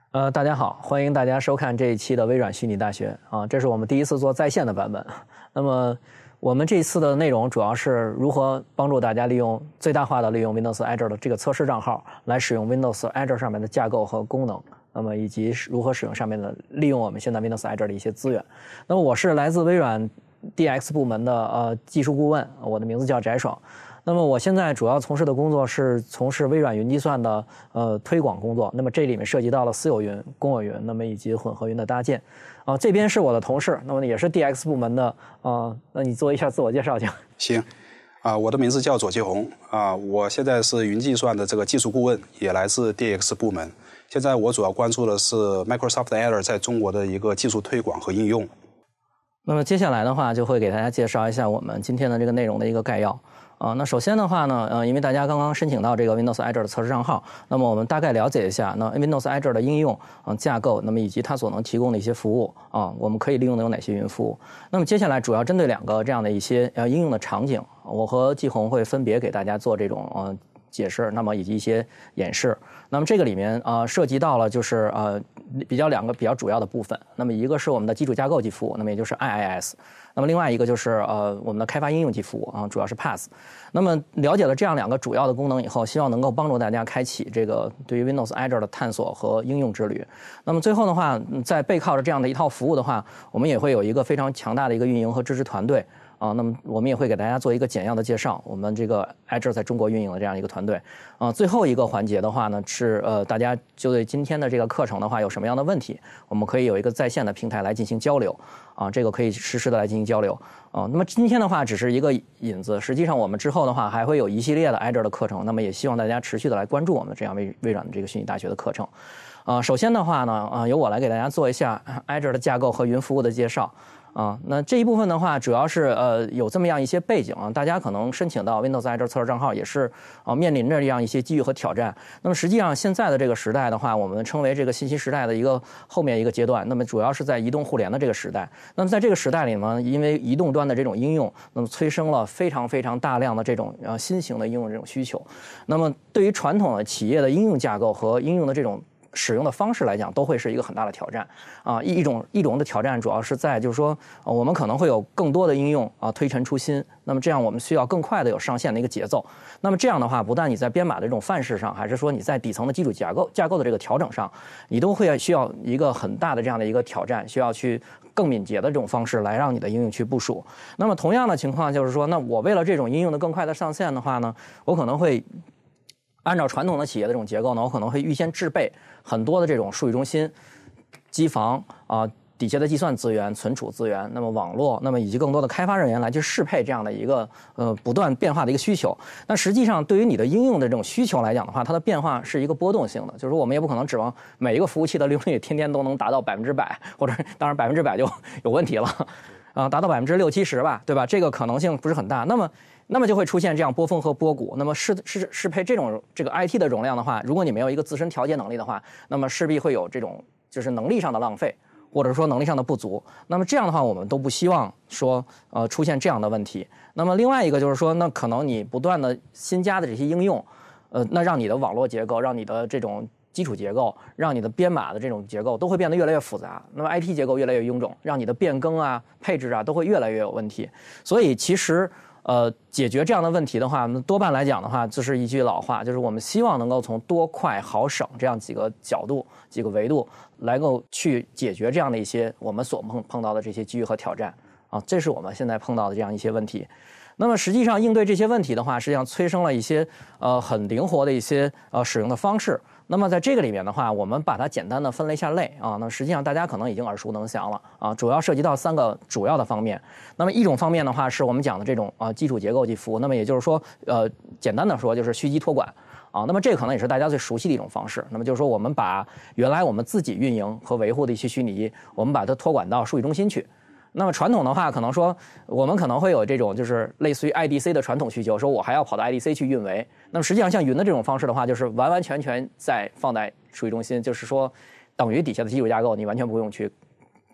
大家好，欢迎大家收看这一期的微软虚拟大学啊，这是我们第一次做在线的版本。那么我们这一次的内容主要是如何帮助大家最大化的利用 Windows Azure 的这个测试账号来使用 Windows Azure 上面的架构和功能，那么以及如何使用上面的利用我们现在 Windows Azure 的一些资源。那么我是来自微软 DX 部门的技术顾问，我的名字叫翟爽。那么我现在主要从事的工作是从事微软云计算的推广工作，那么这里面涉及到了私有云、公有云，那么以及混合云的搭建。这边是我的同事，那么也是 DX 部门的那你做一下自我介绍就行。我的名字叫左继红我现在是云计算的这个技术顾问，也来自 DX 部门。现在我主要关注的是 Microsoft Azure 在中国的一个技术推广和应用。 那么接下来的话就会给大家介绍一下我们今天的这个内容的一个概要。那首先的话呢，因为大家刚刚申请到这个 Windows Azure 的测试账号，那么我们大概了解一下那 Windows Azure 的应用架构，那么以及它所能提供的一些服务我们可以利用的有哪些云服务。那么接下来主要针对两个这样的一些应用的场景，我和季红会分别给大家做这种解释，那么以及一些演示。那么这个里面涉及到了就是两个比较主要的部分。那么一个是我们的基础架构级服务，那么也就是 IIS。那么另外一个就是我们的开发应用级服务主要是 PaaS。那么了解了这样两个主要的功能以后，希望能够帮助大家开启这个对于 Windows Azure 的探索和应用之旅。那么最后的话，在背靠着这样的一套服务的话，我们也会有一个非常强大的一个运营和支持团队。那么我们也会给大家做一个简要的介绍，我们这个 Azure 在中国运营的这样一个团队。最后一个环节的话呢，是大家就对今天的这个课程的话有什么样的问题，我们可以有一个在线的平台来进行交流这个可以实时的来进行交流那么今天的话只是一个引子，实际上我们之后的话还会有一系列的 Azure 的课程，那么也希望大家持续的来关注我们这样微软的这个虚拟大学的课程。首先的话呢，由我来给大家做一下 Azure 的架构和云服务的介绍。那这一部分的话，主要是有这么样一些背景大家可能申请到 Windows Azure 测试账号也是面临着这样一些机遇和挑战。那么实际上现在的这个时代的话，我们称为这个信息时代的后面一个阶段。那么主要是在移动互联的这个时代。那么在这个时代里呢，因为移动端的这种应用，那么催生了非常非常大量的这种新型的应用这种需求。那么对于传统的企业的应用架构和应用的这种使用的方式来讲，都会是一个很大的挑战一种的挑战主要是在就是说我们可能会有更多的应用推陈出新，那么这样我们需要更快的有上线的一个节奏。那么这样的话，不但你在编码的这种范式上，还是说你在底层的基础架构的这个调整上，你都会需要一个很大的这样的一个挑战，需要去更敏捷的这种方式来让你的应用去部署。那么同样的情况就是说，那我为了这种应用的更快的上线的话呢，我可能会按照传统的企业的这种结构呢，我可能会预先制备很多的这种数据中心、机房底下的计算资源、存储资源，那么网络，那么以及更多的开发人员来去适配这样的一个不断变化的一个需求。那实际上对于你的应用的这种需求来讲的话，它的变化是一个波动性的，就是说我们也不可能指望每一个服务器的利用率天天都能达到100%，或者当然100%就有问题了达到60%、70%吧，对吧？这个可能性不是很大。那么就会出现这样波峰和波谷。那么适配这个 IT 的容量的话，如果你没有一个自身调节能力的话，那么势必会有这种就是能力上的浪费，或者说能力上的不足。那么这样的话，我们都不希望说出现这样的问题。那么另外一个就是说，那可能你不断的新加的这些应用，那让你的网络结构，让你的这种基础结构，让你的编码的这种结构都会变得越来越复杂，那么 IT 结构越来越臃肿，让你的变更配置都会越来越有问题。所以其实解决这样的问题的话，多半来讲的话，就是一句老话，就是我们希望能够从多快好省这样几个角度、几个维度来够去解决这样的一些我们所碰到的这些机遇和挑战这是我们现在碰到的这样一些问题。那么实际上应对这些问题的话，实际上催生了一些很灵活的一些使用的方式。那么在这个里面的话，我们把它简单的分了一下类那实际上大家可能已经耳熟能详了主要涉及到3个主要的方面。那么一种方面的话是我们讲的这种基础结构级服务，那么也就是说简单的说就是虚机托管那么这个可能也是大家最熟悉的一种方式。那么就是说我们把原来我们自己运营和维护的一些虚拟机，我们把它托管到数据中心去。那么传统的话，可能说我们可能会有这种就是类似于 IDC 的传统需求，说我还要跑到 IDC 去运维。那么实际上像云的这种方式的话，就是完完全全放在数据中心，就是说等于底下的基础架构你完全不用去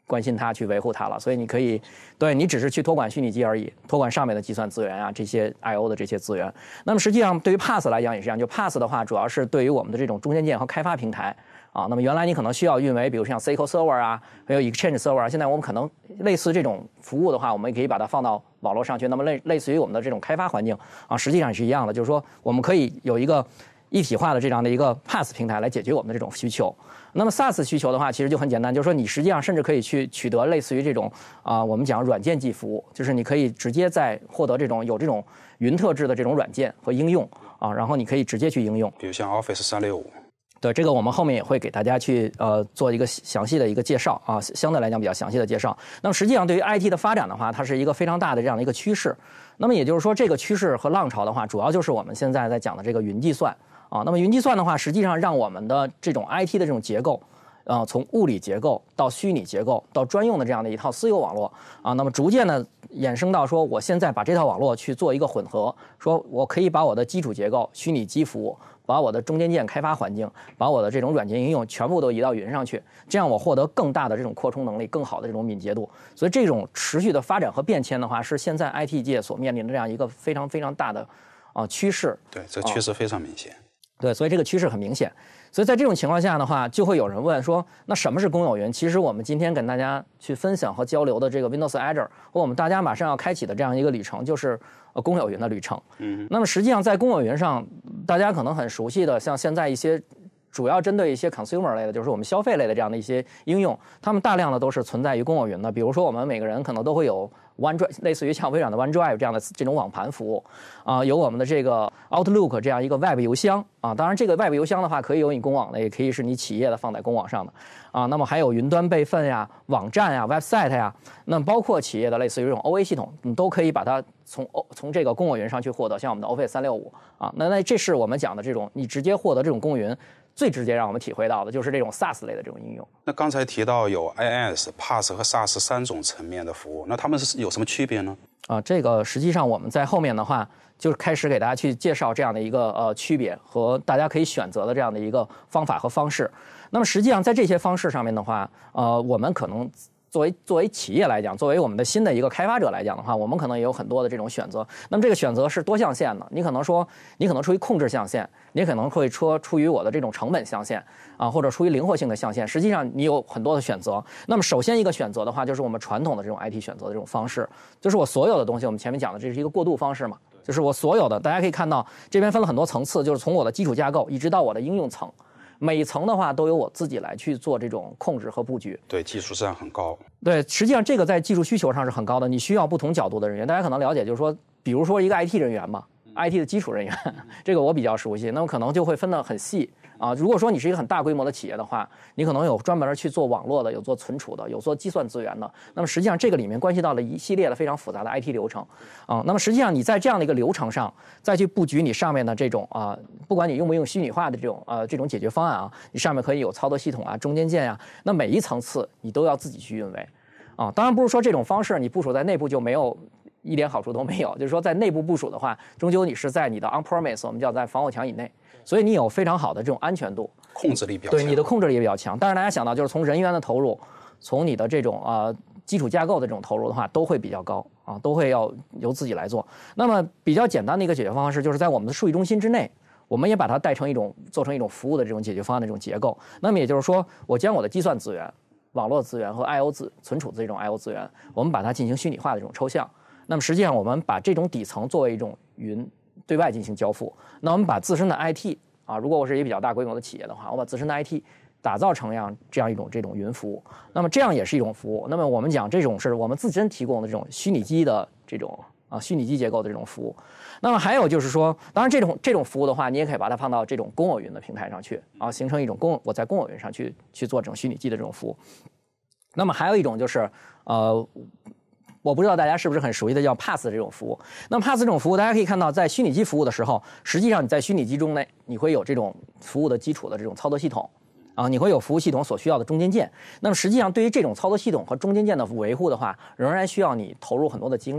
关心它去维护它了，所以你可以对你只是去托管虚拟机而已，托管上面的计算资源啊，这些 I/O 的这些资源。那么实际上对于 PaaS 来讲也是这样，就 PaaS 的话主要是对于我们的这种中间件和开发平台啊。那么原来你可能需要运维，比如像 SQL Server 啊，还有 Exchange Server 啊，现在我们可能类似这种服务的话，我们也可以把它放到网络上去。那么类似于我们的这种开发环境啊，实际上也是一样的，就是说我们可以有一个一体化的这样的一个 PaaS 平台来解决我们的这种需求。那么 SaaS 需求的话，其实就很简单，就是说你实际上甚至可以去取得类似于这种我们讲软件即服务，就是你可以直接在获得这种有这种云特质的这种软件和应用啊，然后你可以直接去应用， 比如像 Office 365。 对，这个我们后面也会给大家去做一个详细的一个介绍啊，相对来讲比较详细的介绍。那么实际上对于 IT 的发展的话，它是一个非常大的这样的一个趋势。那么也就是说，这个趋势和浪潮的话，主要就是我们现在在讲的这个云计算啊。那么云计算的话，实际上让我们的这种 IT 的这种结构，从物理结构到虚拟结构到专用的这样的一套私有网络啊，那么逐渐的衍生到说，我现在把这套网络去做一个混合，说我可以把我的基础结构、虚拟机服务，把我的中间件开发环境，把我的这种软件应用全部都移到云上去，这样我获得更大的这种扩充能力，更好的这种敏捷度。所以这种持续的发展和变迁的话，是现在 IT 界所面临的这样一个非常非常大的趋势。 对，这趋势非常明显。 对，所以这个趋势很明显。所以在这种情况下的话，就会有人问说，那什么是公有云？其实我们今天跟大家去分享和交流的这个 Windows Azure 和我们大家马上要开启的这样一个旅程，就是公有云的旅程。那么实际上在公有云上，大家可能很熟悉的，像现在一些主要针对一些 consumer 类的，就是我们消费类的这样的一些应用，他们大量的都是存在于公有云的。比如说我们每个人可能都会有 OneDrive， 类似于像微软的 OneDrive 这样的这种网盘服务有我们的这个 Outlook 这样一个 Web 邮箱当然这个 Web 邮箱的话可以有你公网的，也可以是你企业的放在公网上的那么还有云端备份呀、网站呀、website 呀，那么包括企业的类似于这种 OA 系统，你都可以把它从这个公有云上去获得，像我们的 Office 365那这是我们讲的这种你直接获得这种公有云。最直接让我们体会到的就是这种 SaaS 类的这种应用。 那刚才提到有 IaaS、PaaS 和 SaaS 3种层面的服务，那它们是有什么区别呢？ 这个实际上我们在后面的话，就是开始给大家去介绍这样的一个区别和大家可以选择的这样的一个方法和方式。那么实际上在这些方式上面的话，我们可能作为企业来讲，作为我们的新的一个开发者来讲的话，我们可能也有很多的这种选择。那么这个选择是多象限的，你可能出于控制象限，你可能会说出于我的这种成本象限或者出于灵活性的象限。实际上你有很多的选择。那么首先一个选择的话，就是我们传统的这种 IT 选择的这种方式，就是我所有的东西，我们前面讲的这是一个过渡方式嘛，就是我所有的，大家可以看到这边分了很多层次，就是从我的基础架构一直到我的应用层。每一层的话都由我自己来去做这种控制和布局， 对，技术上很高。 对，实际上这个在技术需求上是很高的，你需要不同角度的人员。大家可能了解，就是说，比如说一个 IT 人员嘛，IT 的基础人员，这个我比较熟悉，那么可能就会分得很细如果说你是一个很大规模的企业的话，你可能有专门去做网络的，有做存储的，有做计算资源的。那么实际上这个里面关系到了一系列的非常复杂的 IT 流程那么实际上你在这样的一个流程上再去布局你上面的这种不管你用不用虚拟化的这种解决方案你上面可以有操作系统中间件那每一层次你都要自己去运维当然不是说这种方式你部署在内部就没有一点好处都没有，就是说在内部部署的话，终究你是在你的 on-premise， 我们叫在防火墙以内，所以你有非常好的这种安全度， 控制力比较强。 对，你的控制力也比较强。但是大家想到，就是从人员的投入，从你的这种基础架构的这种投入的话，都会比较高都会要由自己来做。那么比较简单的一个解决方式，就是在我们的数据中心之内，我们也把它做成一种服务的这种解决方案的这种结构。那么也就是说，我将我的计算资源、网络资源和 I/O 存储的这种 I/O 资源，我们把它进行虚拟化的这种抽象。那么实际上我们把这种底层作为一种云对外进行交付，那我们把自身的 IT 如果我是一个比较大规模的企业的话，我把自身的 IT 打造成这样一种这种云服务，那么这样也是一种服务。那么我们讲这种是我们自身提供的这种虚拟机的这种虚拟机结构的这种服务。那么还有就是说，当然这种服务的话，你也可以把它放到这种公有云的平台上去形成一种我在公有云上去做这种虚拟机的这种服务。那么还有一种就是我不知道大家是不是很熟悉的叫 PaaS 的这种服务。那么 PaaS 这种服务，大家可以看到，在虚拟机服务的时候，实际上你在虚拟机中内，你会有这种服务的基础的这种操作系统你会有服务系统所需要的中间件。那么实际上对于这种操作系统和中间件的维护的话，仍然需要你投入很多的精力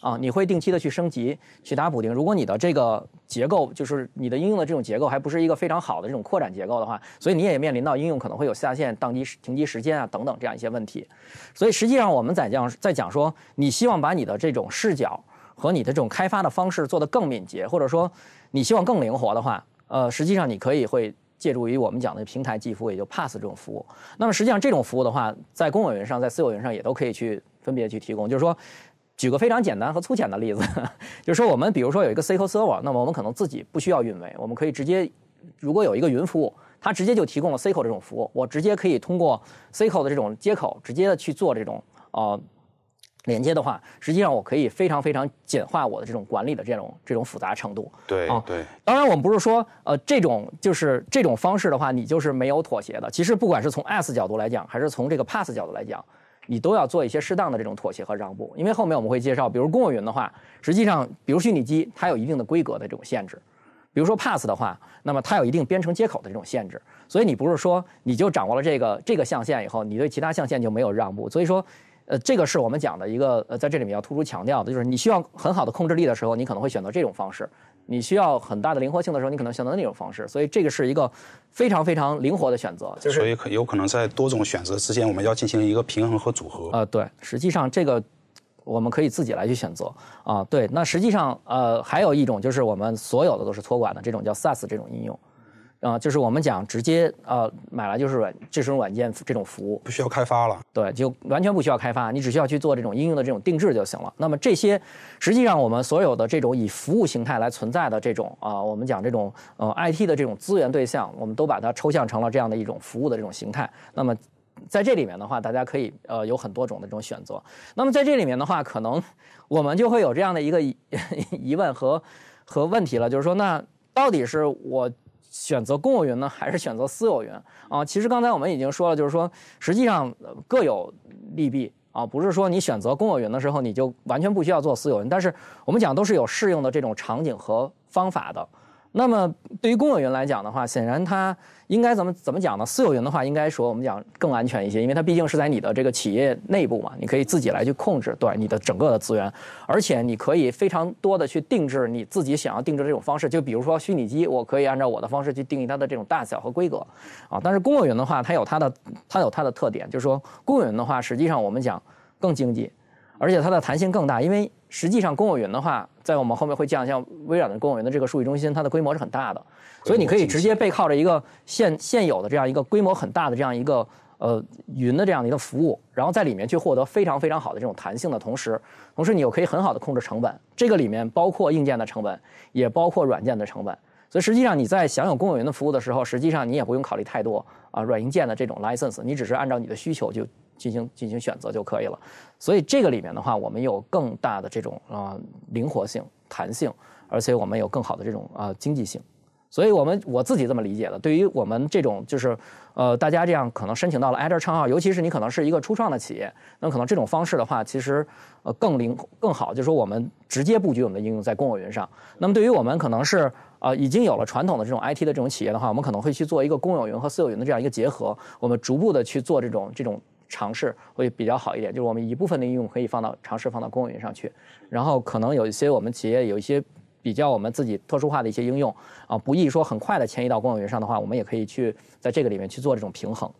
啊，你会定期的去升级、去打补丁。如果你的这个结构就是你的应用的这种结构还不是一个非常好的这种扩展结构的话，所以你也面临到应用可能会有下线、宕机、停机时间啊等等这样一些问题。所以实际上我们在讲说，你希望把你的这种视角和你的这种开发的方式做得更敏捷，或者说你希望更灵活的话，实际上你会借助于我们讲的平台寄服务，也就 PaaS 这种服务。那么实际上这种服务的话，在公有云上、在私有云上也都可以去分别去提供。就是说，举个非常简单和粗浅的例子，就是说我们比如说有一个 SQL Server， 那么我们可能自己不需要运维，我们可以直接，如果有一个云服务，它直接就提供了 SQL 这种服务，我直接可以通过 SQL 的这种接口，直接的去做这种连接的话，实际上我可以非常非常简化我的这种管理的这种复杂程度。 对对。 当然，我们不是说这种方式的话，你就是没有妥协的。其实不管是从 IaaS 角度来讲，还是从这个 PaaS 角度来讲，你都要做一些适当的这种妥协和让步。因为后面我们会介绍，比如公有云的话，实际上比如虚拟机，它有一定的规格的这种限制。比如说 PaaS 的话，那么它有一定编程接口的这种限制。所以你不是说你就掌握了这个象限以后，你对其他象限就没有让步。所以说。这个是我们讲的一个在这里面要突出强调的，就是你需要很好的控制力的时候，你可能会选择这种方式；你需要很大的灵活性的时候，你可能选择那种方式。所以这个是一个非常非常灵活的选择。 所以有可能在多种选择之间，我们要进行一个平衡和组合。 对，实际上这个我们可以自己来去选择啊。对，那实际上还有一种就是我们所有的都是托管的，这种叫 SaaS 这种应用。就是我们讲直接买来就是这种软件这种服务， 不需要开发了。 对，就完全不需要开发，你只需要去做这种应用的这种定制就行了。那么这些实际上我们所有的这种以服务形态来存在的这种我们讲这种IT 的这种资源对象，我们都把它抽象成了这样的一种服务的这种形态。那么在这里面的话，大家可以有很多种的这种选择。那么在这里面的话，可能我们就会有这样的一个疑问和问题了，就是说，那到底是我选择公有云呢，还是选择私有云啊？其实刚才我们已经说了，就是说实际上各有利弊啊，不是说你选择公有云的时候你就完全不需要做私有云，但是我们讲都是有适用的这种场景和方法的。那么对于公有云来讲的话，显然它应该怎么讲呢？私有云的话，应该说我们讲更安全一些，因为它毕竟是在你的这个企业内部嘛，你可以自己来去控制对你的整个的资源，而且你可以非常多的去定制你自己想要定制的这种方式。就比如说虚拟机，我可以按照我的方式去定义它的这种大小和规格啊。但是公有云的话，它有它的特点，就是说公有云的话，实际上我们讲更经济，而且它的弹性更大，因为实际上公有云的话，在我们后面会讲，像微软的公有云的这个数据中心，它的规模是很大的，所以你可以直接背靠着一个现有的这样一个规模很大的这样一个云的这样的一个服务，然后在里面去获得非常非常好的这种弹性的同时你又可以很好的控制成本。这个里面包括硬件的成本，也包括软件的成本。所以实际上你在享有公有云的服务的时候，实际上你也不用考虑太多软硬件的这种 license， 你只是按照你的需求就进行选择就可以了。所以这个里面的话，我们有更大的这种灵活性、弹性，而且我们有更好的这种经济性。所以我自己这么理解的，对于我们这种就是大家这样可能申请到了 Azure 账号，尤其是你可能是一个初创的企业，那可能这种方式的话，其实更好，就是说我们直接布局我们的应用在公有云上。那么对于我们可能是已经有了传统的这种 IT 的这种企业的话，我们可能会去做一个公有云和私有云的这样一个结合，我们逐步的去做这种尝试会比较好一点。就是我们一部分的应用可以尝试放到公有云上去，然后可能有一些我们企业有一些比较我们自己特殊化的一些应用不易说很快的迁移到公有云上的话，我们也可以去在这个里面去做这种平衡。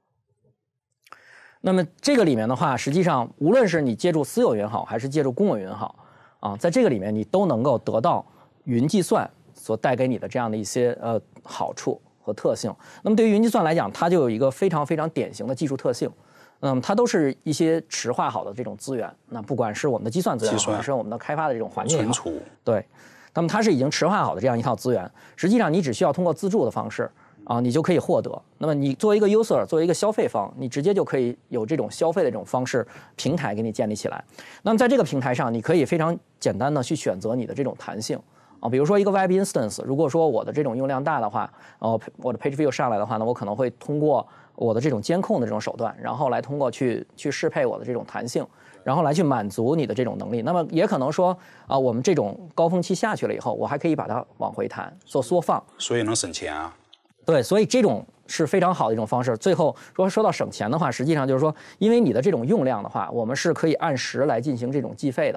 那么这个里面的话，实际上无论是你借助私有云好，还是借助公有云好在这个里面你都能够得到云计算所带给你的这样的一些好处和特性。那么对于云计算来讲，它就有一个非常非常典型的技术特性。它都是一些池化好的这种资源，那不管是我们的计算资源，还是我们的开发的这种环境存储， 对，那么它是已经池化好的这样一套资源，实际上你只需要通过自助的方式你就可以获得。那么你作为一个 user， 作为一个消费方，你直接就可以有这种消费的这种方式平台给你建立起来。那么在这个平台上，你可以非常简单的去选择你的这种弹性比如说一个 web instance， 如果说我的这种用量大的话，我的 page view 上来的话呢，我可能会通过我的这种监控的这种手段，然后来通过去适配我的这种弹性，然后来去满足你的这种能力。那么也可能说我们这种高峰期下去了以后，我还可以把它往回弹，做缩放， 所以能省钱啊。 对，所以这种是非常好的一种方式。最后说到省钱的话，实际上就是说，因为你的这种用量的话，我们是可以按时来进行这种计费的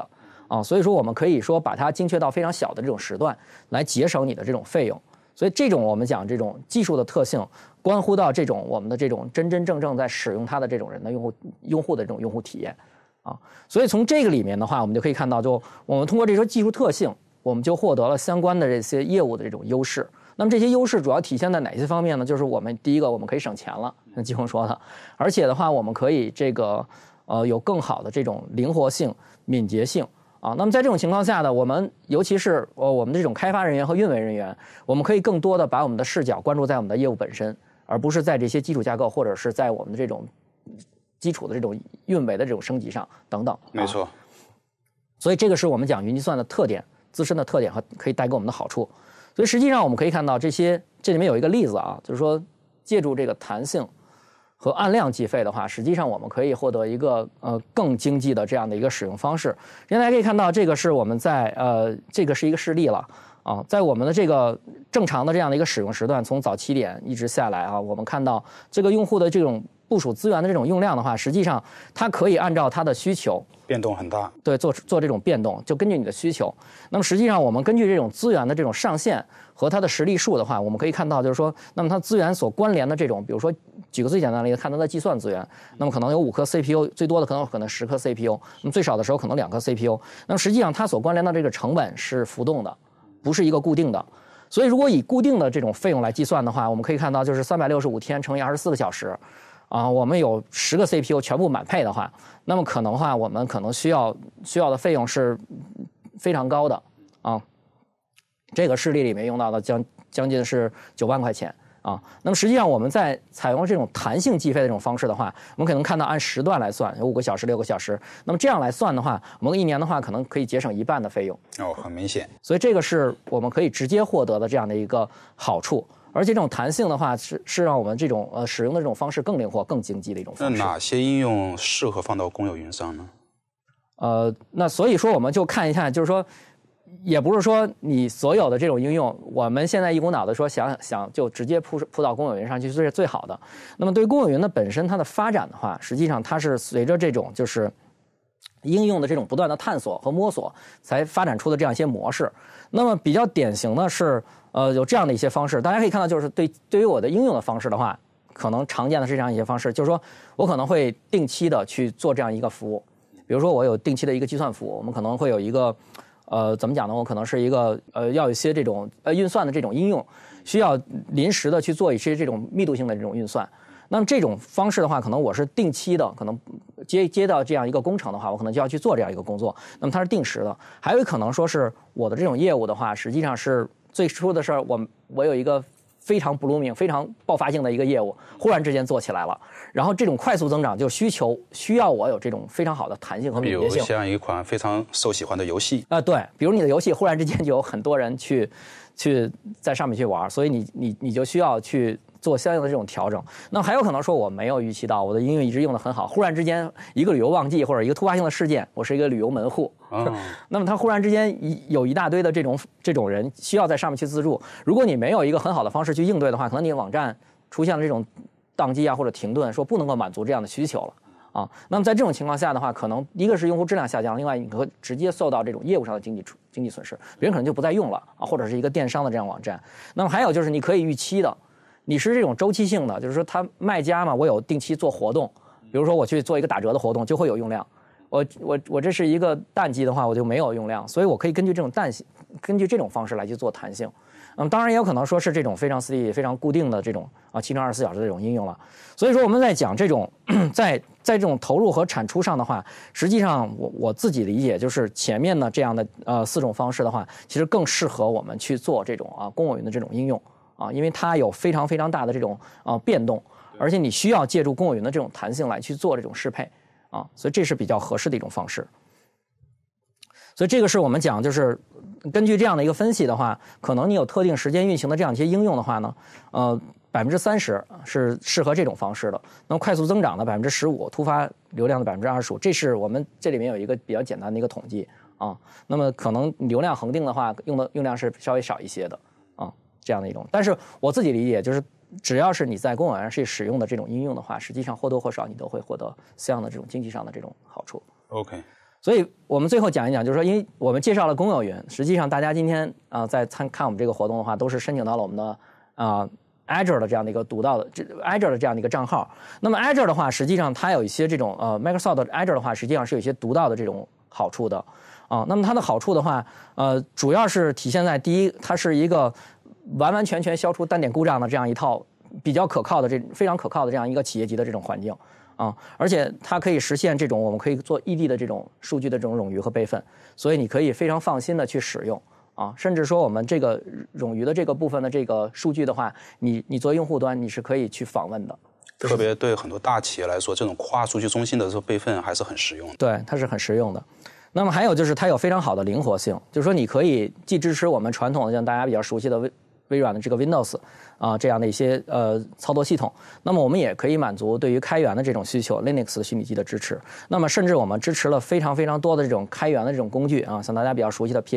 啊，所以说我们可以说把它精确到非常小的这种时段，来节省你的这种费用。所以这种我们讲这种技术的特性，关乎到这种我们的这种真真正正在使用它的这种人的用户的这种用户体验啊。所以从这个里面的话，我们就可以看到，就我们通过这些技术特性，我们就获得了相关的这些业务的这种优势。那么这些优势主要体现在哪些方面呢？就是我们第一个，我们可以省钱了，像季红说的，而且的话，我们可以这个有更好的这种灵活性、敏捷性啊。那么在这种情况下呢，我们尤其是我们这种开发人员和运维人员，我们可以更多的把我们的视角关注在我们的业务本身，而不是在这些基础架构或者是在我们的这种基础的这种运维的这种升级上等等。 没错。 所以这个是我们讲云计算的特点，自身的特点和可以带给我们的好处。所以实际上我们可以看到这里面有一个例子啊，就是说借助这个弹性和按量计费的话，实际上我们可以获得一个更经济的这样的一个使用方式。大家可以看到，这个是我们在这个是一个示例了啊，在我们的这个正常的这样的一个使用时段，从早7点一直下来啊，我们看到这个用户的这种部署资源的这种用量的话，实际上它可以按照它的需求变动很大， 对，做这种变动，就根据你的需求。那么实际上我们根据这种资源的这种上限和它的实例数的话，我们可以看到就是说，那么它资源所关联的这种，比如说举个最简单的例子，看它的计算资源，那么可能有5颗 CPU， 最多的可能10颗 CPU， 那么最少的时候可能2颗 CPU。那么实际上它所关联的这个成本是浮动的，不是一个固定的。所以如果以固定的这种费用来计算的话，我们可以看到就是365天乘以24个小时。啊，我们有10个 CPU 全部满配的话，那么可能的话，我们可能需要的费用是非常高的啊。这个示例里面用到的将近是9万块钱啊。那么实际上我们在采用这种弹性计费的这种方式的话，我们可能看到按时段来算，有5个小时、6个小时。那么这样来算的话，我们1年的话可能可以节省1半的费用。 哦，很明显。 所以这个是我们可以直接获得的这样的一个好处。而且这种弹性的话，是让我们这种使用的这种方式更灵活、更经济的一种方式。 那哪些应用适合放到公有云上呢？ 那所以说我们就看一下，就是说，也不是说你所有的这种应用，我们现在一股脑的说想就直接铺到公有云上去是最好的。那么对于公有云的本身它的发展的话，实际上它是随着这种就是应用的这种不断的探索和摸索，才发展出的这样一些模式。那么比较典型的是。有这样的一些方式，大家可以看到，就是对于我的应用的方式的话，可能常见的是这样一些方式，就是说我可能会定期的去做这样一个服务，比如说我有定期的一个计算服务，我们可能会有一个怎么讲呢？我可能是一个要有一些这种运算的这种应用，需要临时的去做一些这种密度性的这种运算。那么这种方式的话，可能我是定期的，可能接到这样一个工程的话，我可能就要去做这样一个工作。那么它是定时的，还有可能说是我的这种业务的话，实际上是。最初的事儿，我有一个非常 blooming、非常爆发性的一个业务，忽然之间做起来了，然后这种快速增长就需要我有这种非常好的弹性和敏捷性。 比如像一款非常受喜欢的游戏对，比如你的游戏忽然之间就有很多人去在上面去玩，所以你就需要去做相应的这种调整。那还有可能说我没有预期到我的应用一直用得很好，忽然之间一个旅游旺季或者一个突发性的事件，我是一个旅游门户，那么他忽然之间有一大堆的这种人需要在上面去自助，如果你没有一个很好的方式去应对的话，可能你网站出现了这种宕机啊或者停顿，说不能够满足这样的需求了。那么在这种情况下的话，可能一个是用户质量下降，另外你会直接受到这种业务上的经济损失，别人可能就不再用了啊，或者是一个电商的这样网站。那么还有就是你可以预期的，你是这种周期性的，就是说他卖家嘛，我有定期做活动，比如说我去做一个打折的活动，就会有用量。我这是一个淡季的话，我就没有用量，所以我可以根据这种方式来去做弹性。当然也有可能说是这种非常steady、非常固定的这种7乘24小时的这种应用了。所以说我们在讲这种在这种投入和产出上的话，实际上我自己理解就是前面的这样的4种方式的话，其实更适合我们去做这种公有云的这种应用因为它有非常非常大的这种变动，而且你需要借助公有云的这种弹性来去做这种适配所以这是比较合适的一种方式。所以这个是我们讲就是根据这样的一个分析的话，可能你有特定时间运行的这样一些应用的话呢，30%是适合这种方式的。那么快速增长的15%，突发流量的25%，这是我们这里面有一个比较简单的一个统计那么可能流量恒定的话，用量是稍微少一些的这样的一种。但是我自己理解就是，只要是你在公有云上使用的这种应用的话，实际上或多或少你都会获得相应的这种经济上的这种好处。 OK。 所以我们最后讲一讲，就是说，因为我们介绍了公有云，实际上大家今天在看我们这个活动的话，都是申请到了我们的Azure 的这样的一个独到的Azure 的这样的一个账号。那么 Azure 的话，实际上它有一些这种Microsoft 的 Azure 的话，实际上是有一些独到的这种好处的那么它的好处的话，主要是体现在第一，它是一个完完全全消除单点故障的这样一套比较可靠的非常可靠的这样一个企业级的这种环境而且它可以实现这种我们可以做异地的这种数据的这种冗余和备份，所以你可以非常放心的去使用甚至说我们这个冗余的这个部分的这个数据的话，你作为用户端你是可以去访问的。 特别对很多大企业来说，这种跨数据中心的这个备份还是很实用的。 对，它是很实用的。那么还有就是它有非常好的灵活性，就是说你可以既支持我们传统的像大家比较熟悉的微软的这个 Windows 这样的一些操作系统，那么我们也可以满足对于开源的这种需求 Linux 的虚拟机的支持。那么甚至我们支持了非常非常多的这种开源的这种工具像大家比较熟悉的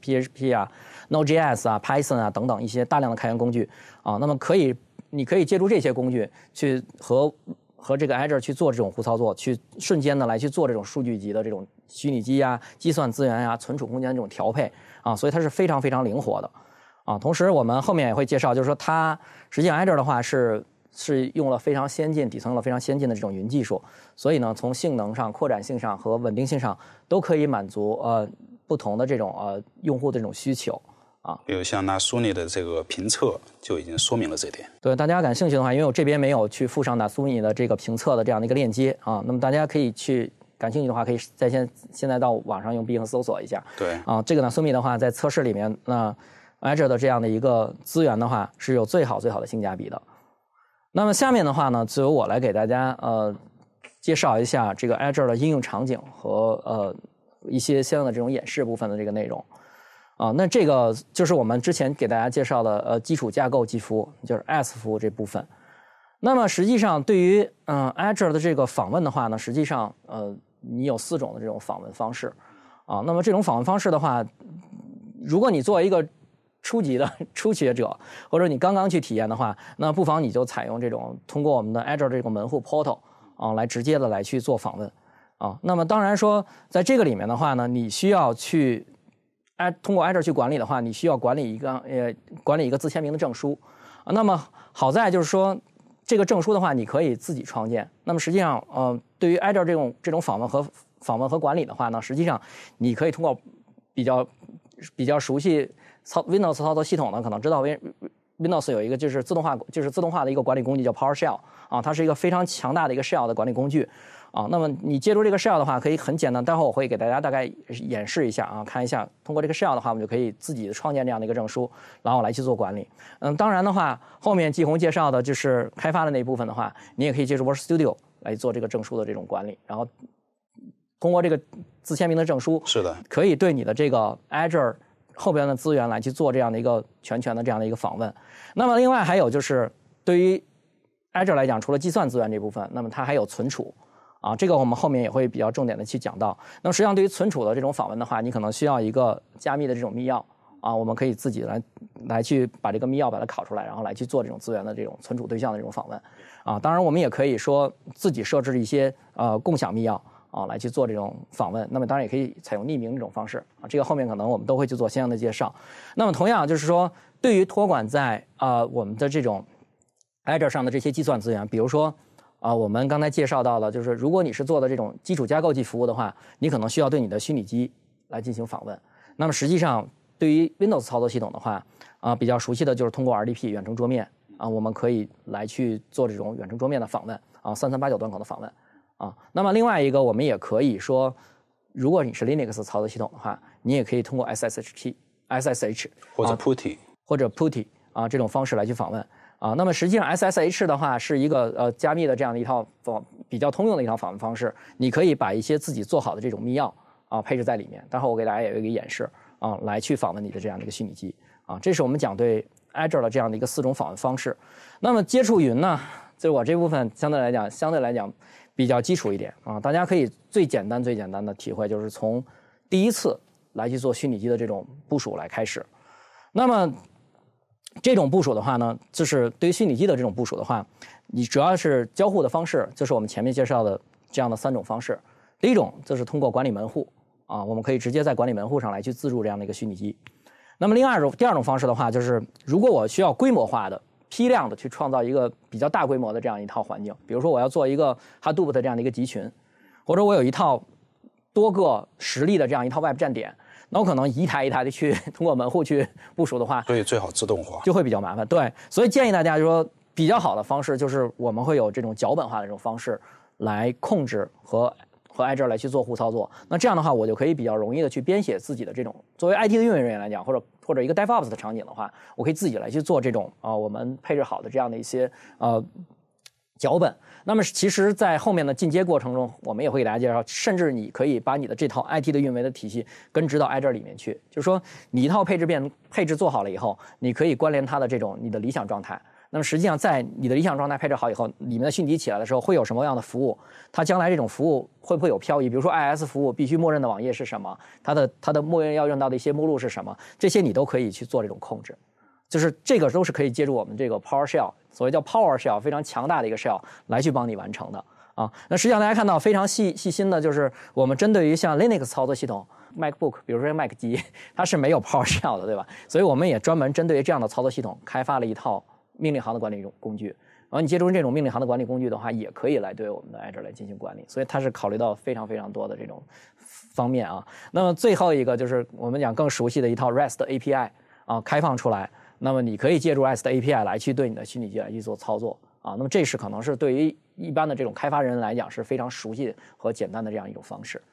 PHP Node.js Python等等一些大量的开源工具那么你可以借助这些工具去和这个 Azure 去做这种互操作，去瞬间的来去做这种数据级的这种虚拟机计算资源存储空间这种调配所以它是非常非常灵活的同时我们后面也会介绍，就是说它实际上 Azure 的话是用了非常先进底层了非常先进的这种云技术，所以呢从性能上、扩展性上和稳定性上都可以满足不同的这种用户的这种需求比如像Nasuni 的这个评测就已经说明了这点。 对，大家感兴趣的话，因为我这边没有去附上 Nasuni 的这个评测的这样的一个链接那么大家可以去感兴趣的话，可以在现在到网上用 Bing 搜索一下。 对这个 Nasuni 的话，在测试里面Azure 的这样的一个资源的话，是有最好的性价比的。那么下面的话呢，就由我来给大家介绍一下这个 Azure 的应用场景和一些相应的这种演示部分的这个内容那这个就是我们之前给大家介绍的基础架构基服务，就是 S 服务这部分。那么实际上对于Azure 的这个访问的话呢，实际上你有4种的这种访问方式那么这种访问方式的话，如果你作为一个初级的初学者，或者你刚刚去体验的话，那不妨你就采用这种通过我们的 Azure 这个门户 Portal 来直接的来去做访问那么当然说在这个里面的话呢，你需要去通过 Azure 去管理的话，你需要管理一个自签名的证书那么好在就是说这个证书的话你可以自己创建。那么实际上对于 Azure 这种访问和管理的话呢，实际上你可以通过比较熟悉Windows 操作系统呢，可能知道 Windows 有一个就是自动化的一个管理工具叫 PowerShell 它是一个非常强大的一个 Shell 的管理工具那么你借助这个 Shell 的话，可以很简单，待会我会给大家大概演示一下看一下，通过这个 Shell 的话，我们就可以自己创建这样的一个证书，然后来去做管理。当然的话，后面季红介绍的就是开发的那一部分的话，你也可以借助 Work Studio 来做这个证书的这种管理，然后通过这个自签名的证书， 是的， 可以对你的这个 Azure 后边的资源来去做这样的一个全的这样的一个访问。那么另外还有就是对于 Azure 来讲，除了计算资源这部分，那么它还有存储这个我们后面也会比较重点的去讲到。那么实际上对于存储的这种访问的话，你可能需要一个加密的这种密钥我们可以自己来去把这个密钥把它拷出来，然后来去做这种资源的这种存储对象的这种访问当然我们也可以说自己设置一些共享密钥来去做这种访问。那么当然也可以采用匿名这种方式这个后面可能我们都会去做相应的介绍。那么同样就是说，对于托管在我们的这种 Azure 上的这些计算资源，比如说我们刚才介绍到了，就是如果你是做的这种基础架构级服务的话，你可能需要对你的虚拟机来进行访问。那么实际上对于 Windows 操作系统的话比较熟悉的就是通过 RDP 远程桌面我们可以来去做这种远程桌面的访问3389端口的访问那么另外一个我们也可以说，如果你是 Linux 操作系统的话，你也可以通过 SSH 或者 PuTTY 这种方式来去访问那么实际上 SSH 的话是一个加密的这样的一套比较通用的一套访问方式，你可以把一些自己做好的这种密钥配置在里面，待会我给大家也有一个演示来去访问你的这样的一个虚拟机这是我们讲对 Azure 的这样的一个4种访问方式。那么接触云呢，就是我这部分相对来讲比较基础一点大家可以最简单的体会就是从第一次来去做虚拟机的这种部署来开始。那么这种部署的话呢，就是对于虚拟机的这种部署的话，你主要是交互的方式，就是我们前面介绍的这样的3种方式。 第一种就是通过管理门户啊，我们可以直接在管理门户上来去自助这样的一个虚拟机。那么第二种方式的话，就是如果我需要规模化的、批量的去创造一个比较大规模的这样一套环境，比如说我要做一个 Hadoop 的这样的一个集群，或者我有一套多个实例的这样一套 Web 站点，那我可能一台一台的去通过门户去部署的话， 所以最好自动化， 就会比较麻烦。对，所以建议大家就说比较好的方式就是我们会有这种脚本化的这种方式来控制和 Azure 来去做互操作。那这样的话，我就可以比较容易的去编写自己的这种作为 IT 的运营人员来讲，或者一个 DevOps 的场景的话，我可以自己来去做这种我们配置好的这样的一些脚本。那么其实在后面的进阶过程中，我们也会给大家介绍，甚至你可以把你的这套 IT 的运维的体系根植到 Azure 里面去，就是说你一套配置做好了以后，你可以关联它的这种你的理想状态。那么实际上在你的理想状态配置好以后，里面的虚拟机起来的时候会有什么样的服务，它将来这种服务会不会有漂移，比如说 IIS 服务必须默认的网页是什么，它的默认要用到的一些目录是什么，这些你都可以去做这种控制。就是这个都是可以借助我们这个 PowerShell， 所谓叫 PowerShell 非常强大的一个 shell 来去帮你完成的啊。那实际上大家看到非常细心的就是我们针对于像 Linux 操作系统 MacBook， 比如说 Mac 机，它是没有 PowerShell 的，对吧？所以我们也专门针对于这样的操作系统开发了一套命令行的管理工具。然后你借助这种命令行的管理工具的话，也可以来对我们的 Azure 来进行管理，所以它是考虑到非常非常多的这种方面啊。那么最后一个就是我们讲更熟悉的一套 REST API 啊，开放出来。那么你可以借助 REST API 来去对你的虚拟机来去做操作啊。那么这是可能是对于一般的这种开发人来讲是非常熟悉和简单的这样一种方式。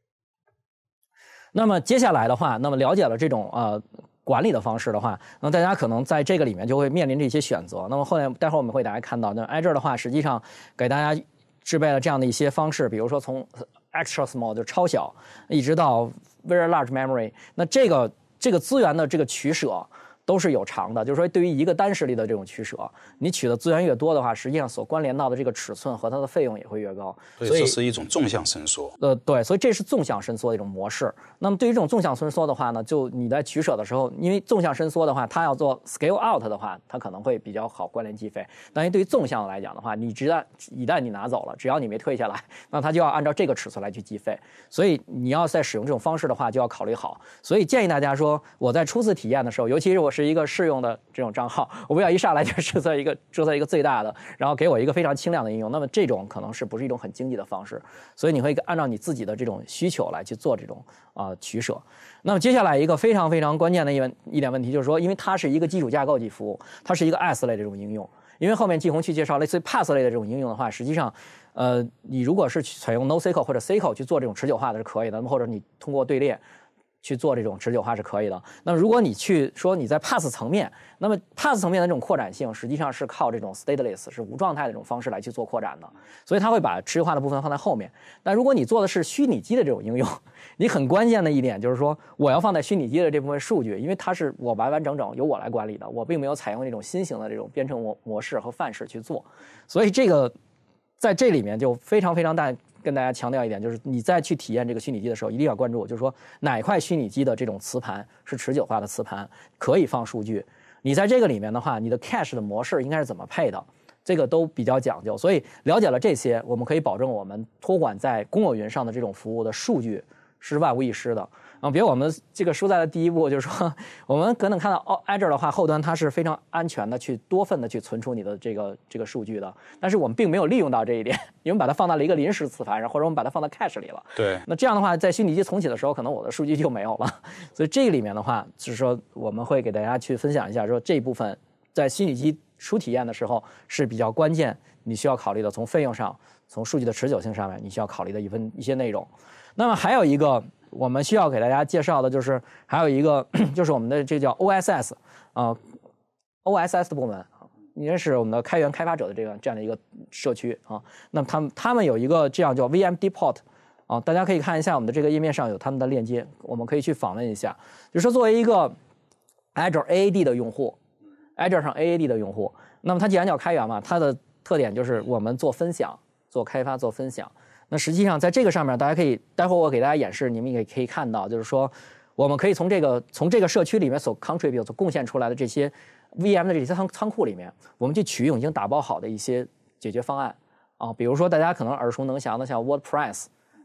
那么接下来的话，那么了解了这种管理的方式的话，那么大家可能在这个里面就会面临着一些选择。那么待会儿我们会给大家看到，那 Azure 的话，实际上给大家制备了这样的一些方式，比如说从 extra small 就超小，一直到 very large memory， 那这个资源的这个取舍都是有偿的，就是说对于一个单实例的这种取舍，你取的资源越多的话，实际上所关联到的这个尺寸和它的费用也会越高。 所以这是一种纵向伸缩。 对，所以这是纵向伸缩的一种模式。那么对于这种纵向伸缩的话呢，就你在取舍的时候，因为纵向伸缩的话，它要做 scale out 的话，它可能会比较好关联计费。但是对于纵向的来讲的话，一旦你拿走了，只要你没退下来，那它就要按照这个尺寸来去计费。所以你要在使用这种方式的话，就要考虑好。所以建议大家说，我在初次体验的时候，尤其是我是一个试用的这种账号，我不要一上来就注册一个最大的，然后给我一个非常轻量的应用，那么这种可能是不是一种很经济的方式？所以你会按照你自己的这种需求来去做这种取舍。那么接下来一个非常非常关键的一点问题就是说，因为它是一个基础架构级服务，它是一个 IaaS 类的这种应用。因为后面季红去介绍类似于 PaaS 类的这种应用的话，实际上，你如果是采用 NoSQL 或者 SQL 去做这种持久化的是可以的，那么或者你通过队列去做这种持久化是可以的。那么如果你去说你在 PaaS 层面，那么 PaaS 层面的这种扩展性实际上是靠这种 stateless 是无状态的这种方式来去做扩展的，所以它会把持久化的部分放在后面。但如果你做的是虚拟机的这种应用，你很关键的一点就是说，我要放在虚拟机的这部分数据，因为它是我完完整整由我来管理的，我并没有采用这种新型的这种编程模式和范式去做，所以这个在这里面就非常非常跟大家强调一点，就是你在去体验这个虚拟机的时候，一定要关注，就是说哪块虚拟机的这种磁盘是持久化的磁盘，可以放数据。你在这个里面的话，你的 cache 的模式应该是怎么配的，这个都比较讲究。所以了解了这些，我们可以保证我们托管在公有云上的这种服务的数据是万无一失的。比如我们这个输在的第一步就是说，我们可能看到 Azure 的话，后端它是非常安全的去多份的去存储你的这个数据的，但是我们并没有利用到这一点，因为我们把它放到了一个临时磁盘上，或者我们把它放到 cache 里了。 对。 那这样的话，在虚拟机重启的时候，可能我的数据就没有了。所以这个里面的话，就是说我们会给大家去分享一下，说这一部分在虚拟机初体验的时候是比较关键，你需要考虑的，从费用上，从数据的持久性上面，你需要考虑的一些内容。那么还有一个我们需要给大家介绍的就是还有一个就是我们的这叫 OSS OSS 的部门，应该是我们的开源开发者的这样的一个社区啊。那么他们有一个这样叫 VM Depot 啊，大家可以看一下我们的这个页面上有他们的链接，我们可以去访问一下。就是说作为一个 Azure AAD 的用户 ，Azure 上 AAD 的用户，那么它既然叫开源嘛，它的特点就是我们做分享、做开发、做分享。那实际上在这个上面，大家可以待会儿我给大家演示，你们也可以看到，就是说我们可以从这个社区里面所 contribute 所贡献出来的这些 VM 的这些仓库里面，我们去取用已经打包好的一些解决方案啊，比如说大家可能耳熟能详的像 WordPress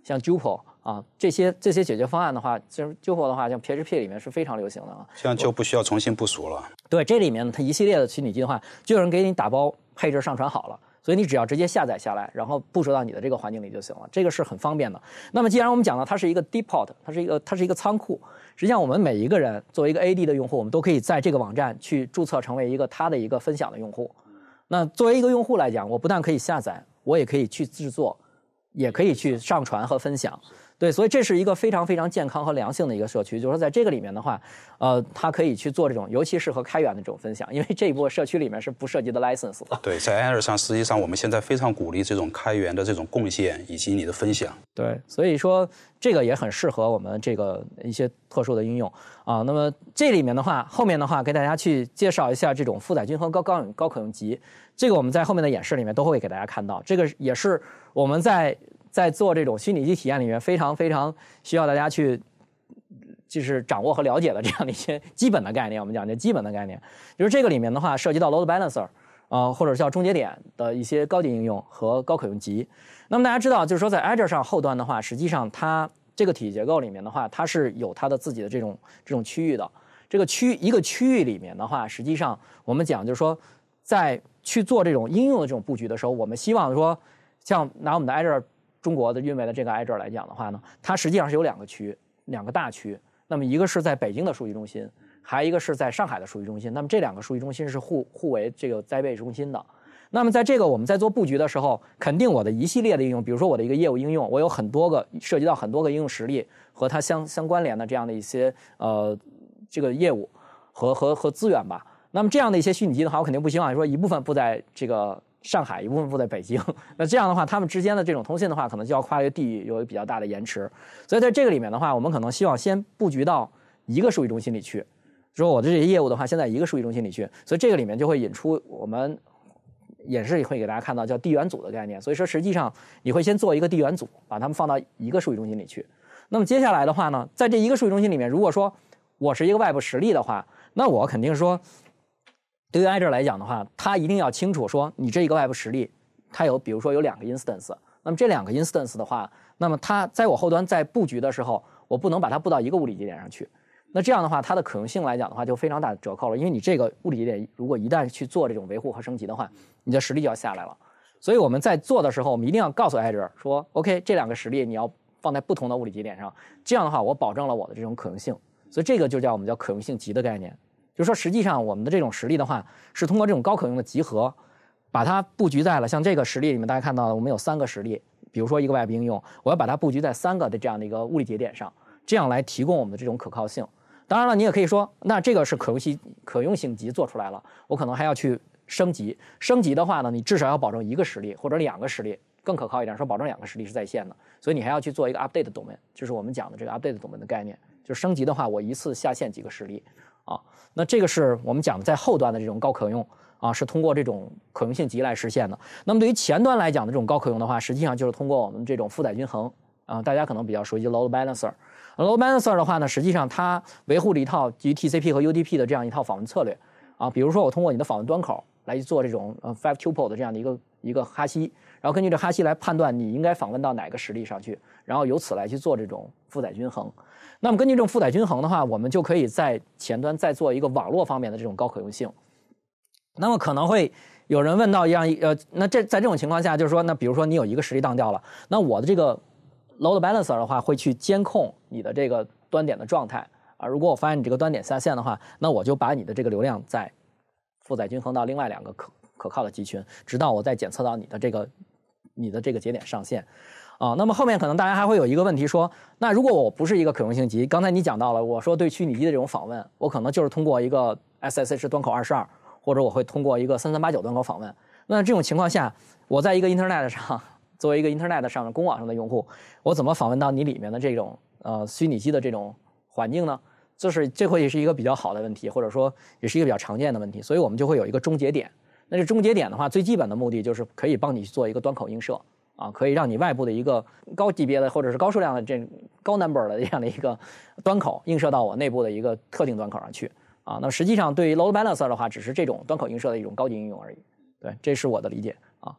像 Drupal 啊这些解决方案的话，就是 Drupal 的话，像 PHP 里面是非常流行的啊。 这样就不需要重新部署了。 对，这里面它一系列的虚拟机的话，就有人给你打包配置上传好了。所以你只要直接下载下来，然后部署到你的这个环境里就行了，这个是很方便的。那么既然我们讲到它是一个 depot， 它是一个仓库，实际上我们每一个人作为一个 AD 的用户，我们都可以在这个网站去注册成为一个它的一个分享的用户。那作为一个用户来讲，我不但可以下载，我也可以去制作，也可以去上传和分享。对，所以这是一个非常非常健康和良性的一个社区。就是说，在这个里面的话，它可以去做这种，尤其适合开源的这种分享，因为这一波社区里面是不涉及的 license 的。 对，在 Azure 上，实际上我们现在非常鼓励这种开源的这种贡献以及你的分享。 对，所以说这个也很适合我们这个一些特殊的应用啊。那么这里面的话，后面的话给大家去介绍一下这种负载均衡高可用集，这个我们在后面的演示里面都会给大家看到。这个也是我们在做这种虚拟机体验里面非常非常需要大家去就是掌握和了解的这样的一些基本的概念。我们讲这基本的概念，就是这个里面的话涉及到 load balancer 或者叫终结点的一些高级应用和高可用集。那么大家知道，就是说在 Azure 上后端的话，实际上它这个体系结构里面的话，它是有它的自己的这种区域的。这个一个区域里面的话，实际上我们讲就是说，在去做这种应用的这种布局的时候，我们希望说，像拿我们的 Azure 中国的运维的这个 Azure 来讲的话呢，它实际上是有2个区，2个大区。那么一个是在北京的数据中心，还一个是在上海的数据中心。那么这2个数据中心是互为这个栽培中心的。那么在这个我们在做布局的时候，肯定我的一系列的应用，比如说我的一个业务应用，我有很多个涉及到很多个应用实例和它相关联的这样的一些这个业务和资源吧。那么这样的一些虚拟机的话，我肯定不希望说一部分布在这个上海，一部分布在北京。那这样的话，他们之间的这种通信的话，可能就要跨越地域，有比较大的延迟。所以在这个里面的话，我们可能希望先布局到一个数据中心里去。说我的这些业务的话，现在一个数据中心里去，所以这个里面就会引出我们演示里会给大家看到叫地缘组的概念。所以说实际上你会先做一个地缘组，把它们放到一个数据中心里去。那么接下来的话呢，在这一个数据中心里面，如果说我是一个外部实例的话，那我肯定说，对于 Azure 来讲的话，它一定要清楚说你这一个外部实例，它有比如说有2个 instance， 那么这2个 instance 的话，那么它在我后端在布局的时候，我不能把它布到一个物理节点上去。那这样的话，它的可用性来讲的话，就非常大的折扣了。因为你这个物理节点如果一旦去做这种维护和升级的话，你的实力就要下来了。所以我们在做的时候，我们一定要告诉 Azure 说 ，OK， 这2个实例你要放在不同的物理节点上，这样的话，我保证了我的这种可用性。所以这个就叫我们叫可用性集的概念。就是说，实际上我们的这种实例的话，是通过这种高可用的集合，把它布局在了像这个实例里面，大家看到的，我们有3个实例，比如说一个外部应用，我要把它布局在3个的这样的一个物理节点上，这样来提供我们的这种可靠性。当然了，你也可以说，那这个是可用性集做出来了，我可能还要去升级。升级的话呢，你至少要保证1个实例或者2个实例，更可靠一点，说保证2个实例是在线的。所以你还要去做一个 update domain，就是我们讲的这个 update domain的概念。就是升级的话，我一次下线几个实例啊。那这个是我们讲的在后端的这种高可用啊，是通过这种可用性集来实现的。那么对于前端来讲的这种高可用的话，实际上就是通过我们这种负载均衡啊，大家可能比较熟悉 load balancer。load balancer 的话呢，实际上它维护了一套基于 TCP 和 UDP 的这样一套访问策略啊。比如说我通过你的访问端口来做这种5 tuple 的这样的一个哈希，然后根据这哈希来判断你应该访问到哪个实例上去，然后由此来去做这种负载均衡。那么根据这种负载均衡的话，我们就可以在前端再做一个网络方面的这种高可用性。那么可能会有人问到那在这种情况下，就是说，那比如说你有一个实例当掉了，那我的这个 load balancer 的话会去监控你的这个端点的状态啊。如果我发现你这个端点下线的话，那我就把你的这个流量再负载均衡到另外2个可靠的集群，直到我再检测到你的这个节点上线。那么后面可能大家还会有一个问题说，那如果我不是一个可用性集，刚才你讲到了，我说对虚拟机的这种访问，我可能就是通过一个 SSH 端口22，或者我会通过一个3389端口访问。那这种情况下，我在一个 Internet 上，作为一个 Internet 上的公网上的用户，我怎么访问到你里面的这种虚拟机的这种环境呢？这会是一个比较好的问题，或者说也是一个比较常见的问题。所以我们就会有一个终结点。那这终结点的话，最基本的目的就是可以帮你做一个端口映射。可以让你外部的一个高级别的或者是高数量的高 number 的这样的一个端口映射到我内部的一个特定端口上去那实际上对于 load balancer 的话，只是这种端口映射的一种高级应用而已。对，这是我的理解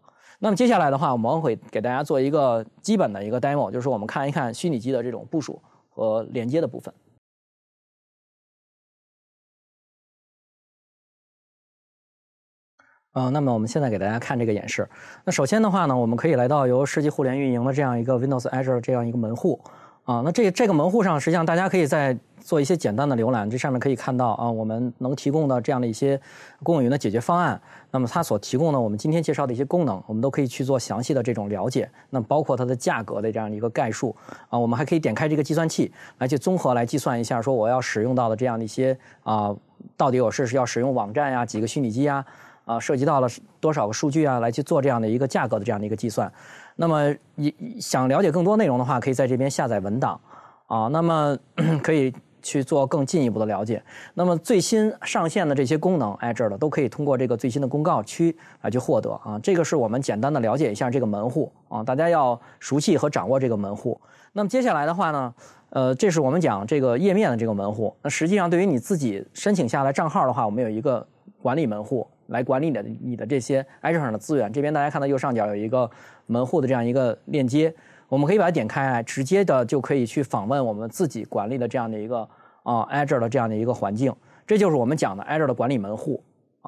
那么接下来的话，我们会给大家做一个基本的一个 demo， 就是我们看一看虚拟机的这种部署和连接的部分。那么我们现在给大家看这个演示。那首先的话呢，我们可以来到由世纪互联运营的这样一个 Windows Azure 这样一个门户那这个门户上，实际上大家可以再做一些简单的浏览，这上面可以看到我们能提供的这样的一些公有云的解决方案。那么它所提供的我们今天介绍的一些功能，我们都可以去做详细的这种了解。那包括它的价格的这样一个概述我们还可以点开这个计算器来去综合来计算一下，说我要使用到的这样的一些到底我是要使用网站呀、几个虚拟机呀。涉及到了多少个数据来去做这样的一个价格的这样的一个计算。那么想了解更多内容的话，可以在这边下载文档那么可以去做更进一步的了解。那么最新上线的这些功能Azure的都可以通过这个最新的公告区来去获得这个是我们简单的了解一下这个门户大家要熟悉和掌握这个门户。那么接下来的话呢这是我们讲这个页面的这个门户。那实际上对于你自己申请下来账号的话，我们有一个管理门户来管理你的这些 Azure 上的资源。这边大家看到右上角有一个门户的这样一个链接，我们可以把它点开直接的就可以去访问我们自己管理的这样的一个Azure 的这样的一个环境。这就是我们讲的 Azure 的管理门户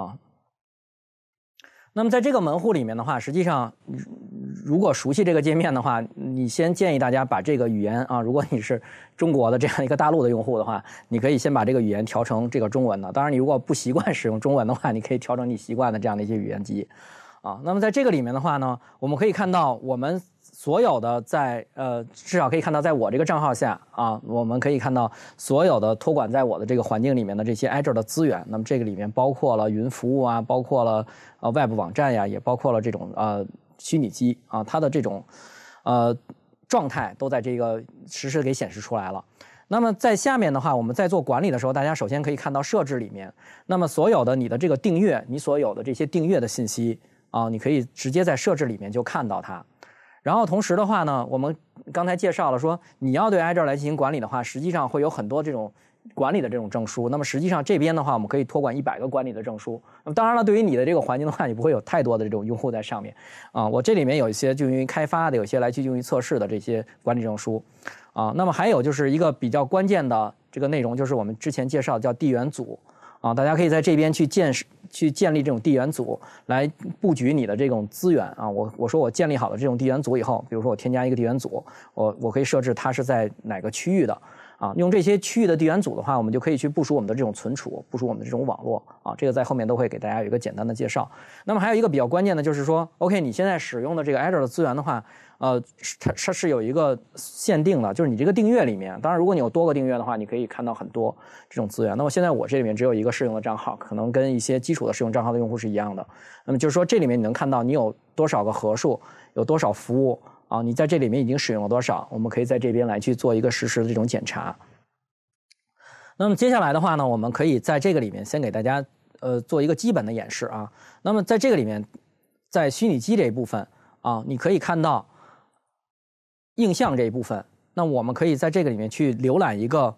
那么在这个门户里面的话，实际上如果熟悉这个界面的话，你先建议大家把这个语言如果你是中国的这样一个大陆的用户的话，你可以先把这个语言调成这个中文的。当然你如果不习惯使用中文的话，你可以调整你习惯的这样的一些语言级那么在这个里面的话呢，我们可以看到我们所有的在至少可以看到在我这个账号下我们可以看到所有的托管在我的这个环境里面的这些 Azure 的资源。那么这个里面包括了云服务包括了Web 网站呀，也包括了这种虚拟机它的这种状态都在这个实时给显示出来了。那么在下面的话，我们在做管理的时候，大家首先可以看到设置里面，那么所有的你的这个订阅，你所有的这些订阅的信息你可以直接在设置里面就看到它。然后同时的话呢，我们刚才介绍了说，你要对 Azure 来进行管理的话，实际上会有很多这种管理的这种证书。那么实际上这边的话，我们可以托管100个管理的证书。那么当然了，对于你的这个环境的话，你不会有太多的这种用户在上面我这里面有一些就用于开发的，有些来去用于测试的这些管理证书那么还有就是一个比较关键的这个内容，就是我们之前介绍的叫地缘组大家可以在这边去建立这种地缘组，来布局你的这种资源我说我建立好了这种地缘组以后，比如说我添加一个地缘组，我可以设置它是在哪个区域的用这些区域的地缘组的话，我们就可以去部署我们的这种存储，部署我们的这种网络这个在后面都会给大家有一个简单的介绍。那么还有一个比较关键的就是说 OK 你现在使用的这个 Azure 的资源的话它是有一个限定的，就是你这个订阅里面，当然如果你有多个订阅的话，你可以看到很多这种资源。那么现在我这里面只有一个试用的账号，可能跟一些基础的试用账号的用户是一样的。那么就是说这里面你能看到你有多少个核数，有多少服务你在这里面已经使用了多少，我们可以在这边来去做一个实时的这种检查。那么接下来的话呢，我们可以在这个里面先给大家做一个基本的演示那么在这个里面，在虚拟机这一部分你可以看到映像这一部分，那我们可以在这个里面去浏览一个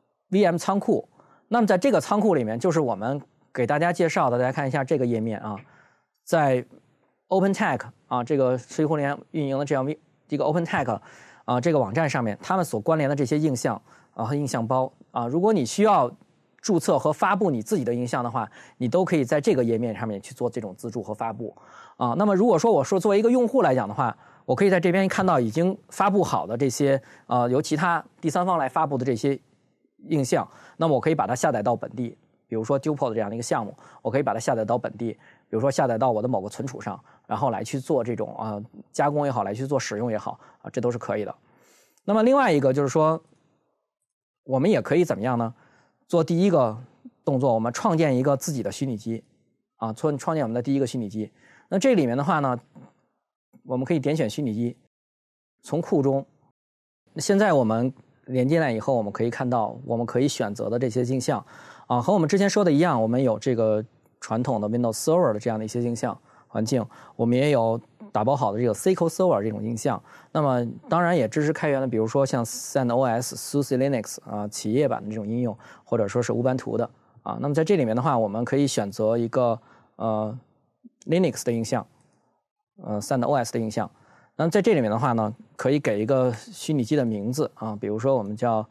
VM 仓库。那么在这个仓库里面，就是我们给大家介绍的，大家看一下这个页面在 OpenTech 这个世纪互联运营的这样一个 OpenTech 这个网站上面，他们所关联的这些映像和映像包如果你需要注册和发布你自己的映像的话，你都可以在这个页面上面去做这种自助和发布那么如果说我说作为一个用户来讲的话，我可以在这边看到已经发布好的这些由其他第三方来发布的这些映像，那么我可以把它下载到本地，比如说 Duplo 的这样的一个项目，我可以把它下载到本地，比如说下载到我的某个存储上，然后来去做这种加工也好，来去做使用也好这都是可以的。那么另外一个就是说，我们也可以怎么样呢？做第一个动作，我们创建一个自己的虚拟机创建我们的第一个虚拟机。那这里面的话呢，我们可以点选虚拟机，从库中，现在我们连进来以后，我们可以看到我们可以选择的这些镜像和我们之前说的一样，我们有这个传统的 Windows Server 的这样的一些镜像环境，我们也有打包好的这个 SQL Server 这种映像。那么当然也支持开源的，比如说像 CentOS、SUSE Linux 企业版的这种应用，或者说是无版图的那么在这里面的话，我们可以选择一个Linux 的映像 SendOS 的映像。那么在这里面的话呢，可以给一个虚拟机的名字啊，比如说我们叫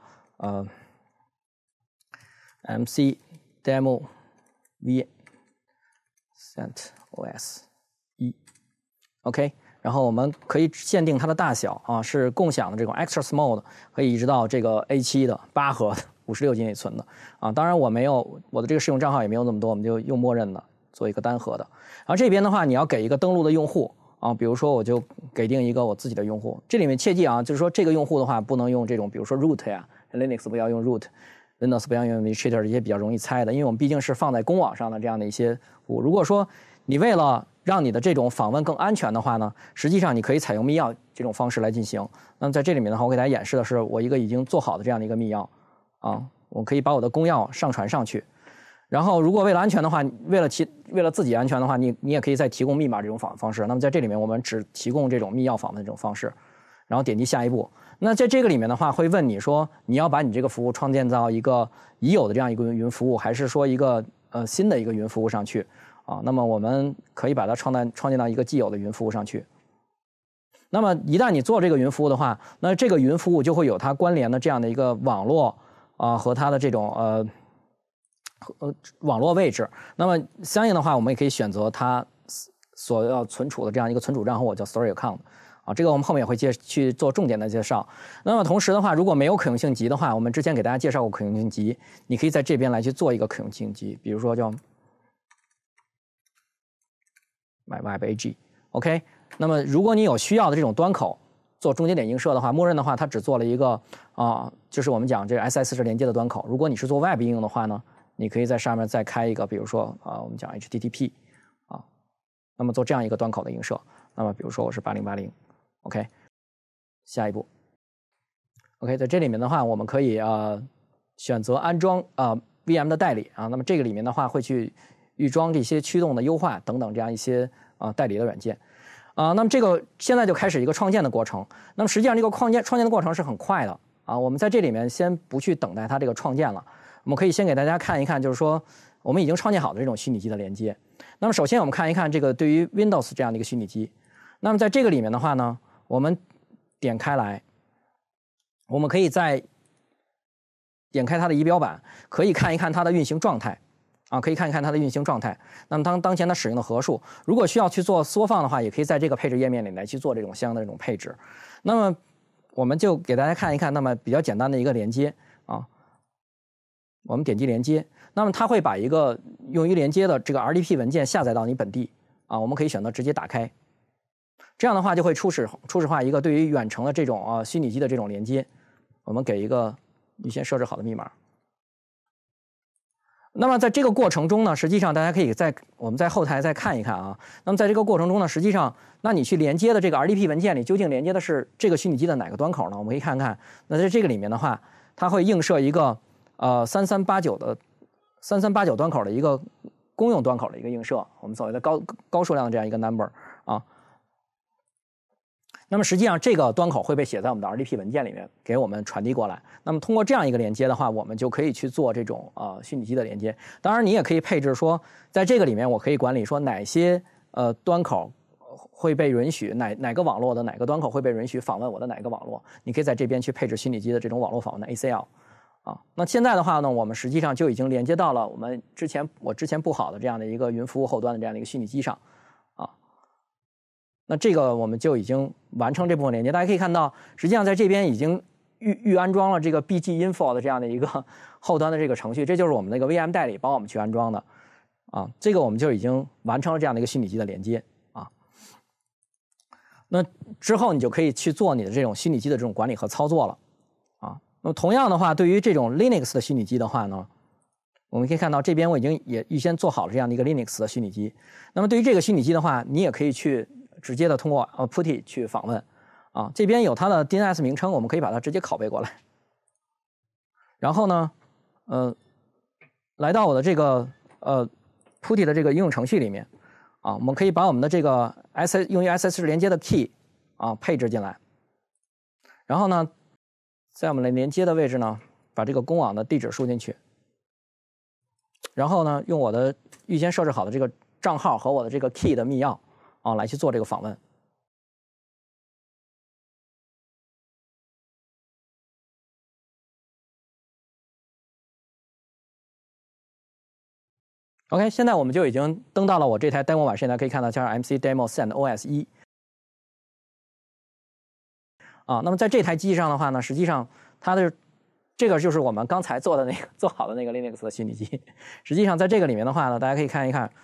MC Demo V CentOS 1 ，OK。然后我们可以限定它的大小啊，是共享的这种 extra small 的，可以一直到这个 A7 的8核的56G 内存的啊。当然我的这个试用账号也没有那么多，我们就用默认的做一个单核的。然后这边的话，你要给一个登录的用户啊，比如说我就给定一个我自己的用户。这里面切记啊，就是说这个用户的话不能用这种，比如说 root 呀 ，Linux 不要用 root，Windows 不要用 administrator 这些比较容易猜的，因为我们毕竟是放在公网上的这样的一些服务。如果说你为了让你的这种访问更安全的话呢，实际上你可以采用密钥这种方式来进行。那么在这里面的话，我给大家演示的是我一个已经做好的这样的一个密钥啊，我可以把我的公钥上传上去。然后如果为了安全的话，为了自己安全的话，你也可以再提供密码这种访问方式。那么在这里面我们只提供这种密钥访问这种方式，然后点击下一步。那在这个里面的话，会问你说你要把你这个服务创建到一个已有的这样一个云服务，还是说一个新的一个云服务上去？啊，那么我们可以把它创建到一个既有的云服务上去。那么一旦你做这个云服务的话，那这个云服务就会有它关联的这样的一个网络啊和它的这种网络位置。那么相应的话，我们也可以选择它所要存储的这样一个存储账户，叫 Story Account。啊，这个我们后面也会去做重点的介绍。那么同时的话，如果没有可用性集的话，我们之前给大家介绍过可用性集，你可以在这边来去做一个可用性集，比如说叫MyWebAG，OK。那么如果你有需要的这种端口做中节点映射的话，默认的话它只做了一个就是我们讲这个 SSH 连接的端口。如果你是做 Web 应用的话呢，你可以在上面再开一个，比如说我们讲 HTTP 啊，那么做这样一个端口的映射。那么比如说我是8080，OK。下一步 ，OK， 在这里面的话，我们可以选择安装VM 的代理啊。那么这个里面的话会去预装这些驱动的优化等等这样一些代理的软件那么这个现在就开始一个创建的过程。那么实际上这个创建的过程是很快的啊。我们在这里面先不去等待它这个创建了，我们可以先给大家看一看，就是说我们已经创建好的这种虚拟机的连接。那么首先我们看一看这个对于 Windows 这样的一个虚拟机。那么在这个里面的话呢，我们点开来，我们可以再点开它的仪表板，可以看一看它的运行状态啊，可以看一看它的运行状态。那么当前它使用的核数，如果需要去做缩放的话，也可以在这个配置页面里来去做这种相应的这种配置。那么我们就给大家看一看，那么比较简单的一个连接啊，我们点击连接，那么它会把一个用于连接的这个 RDP 文件下载到你本地啊，我们可以选择直接打开。这样的话就会初始化一个对于远程的这种虚拟机的这种连接，我们给一个预先设置好的密码。那么在这个过程中呢，实际上大家可以我们在后台再看一看啊。那么在这个过程中呢，实际上那你去连接的这个 RDP 文件里究竟连接的是这个虚拟机的哪个端口呢？我们可以看看。那在这个里面的话，它会映射一个3389端口的一个公用端口的一个映射，我们所谓的高数量的这样一个 number 啊。那么实际上这个端口会被写在我们的 RDP 文件里面，给我们传递过来。那么通过这样一个连接的话，我们就可以去做这种虚拟机的连接。当然你也可以配置说，在这个里面我可以管理说哪些端口会被允许，哪个网络的哪个端口会被允许访问我的哪个网络。你可以在这边去配置虚拟机的这种网络访问的 ACL 啊。那现在的话呢，我们实际上就已经连接到了我之前布好的这样的一个云服务后端的这样的一个虚拟机上。那这个我们就已经完成这部分连接。大家可以看到，实际上在这边已经预安装了这个 BG-info 的这样的一个后端的这个程序，这就是我们那个 VM 代理帮我们去安装的啊。这个我们就已经完成了这样的一个虚拟机的连接啊。那之后你就可以去做你的这种虚拟机的这种管理和操作了啊。那么同样的话，对于这种 Linux 的虚拟机的话呢，我们可以看到这边我已经也预先做好了这样的一个 Linux 的虚拟机。那么对于这个虚拟机的话，你也可以去直接的通过PuTTY 去访问啊，这边有它的 DNS 名称，我们可以把它直接拷贝过来。然后呢，来到我的这个PuTTY 的这个应用程序里面啊，我们可以把我们的这个用于 SSH 连接的 key 配置进来。然后呢，在我们的连接的位置呢，把这个公网的地址输进去。然后呢，用我的预先设置好的这个账号和我的这个 key 的密钥来去做这个访问。OK， 现在我们就已经登到了我这台 demo 版，现在可以看到叫 MC Demo Send OS 1。那么在这台机器上的话呢，实际上它的这个就是我们刚才做好的那个 Linux 的虚拟机。实际上在这个里面的话呢，大家可以看一看，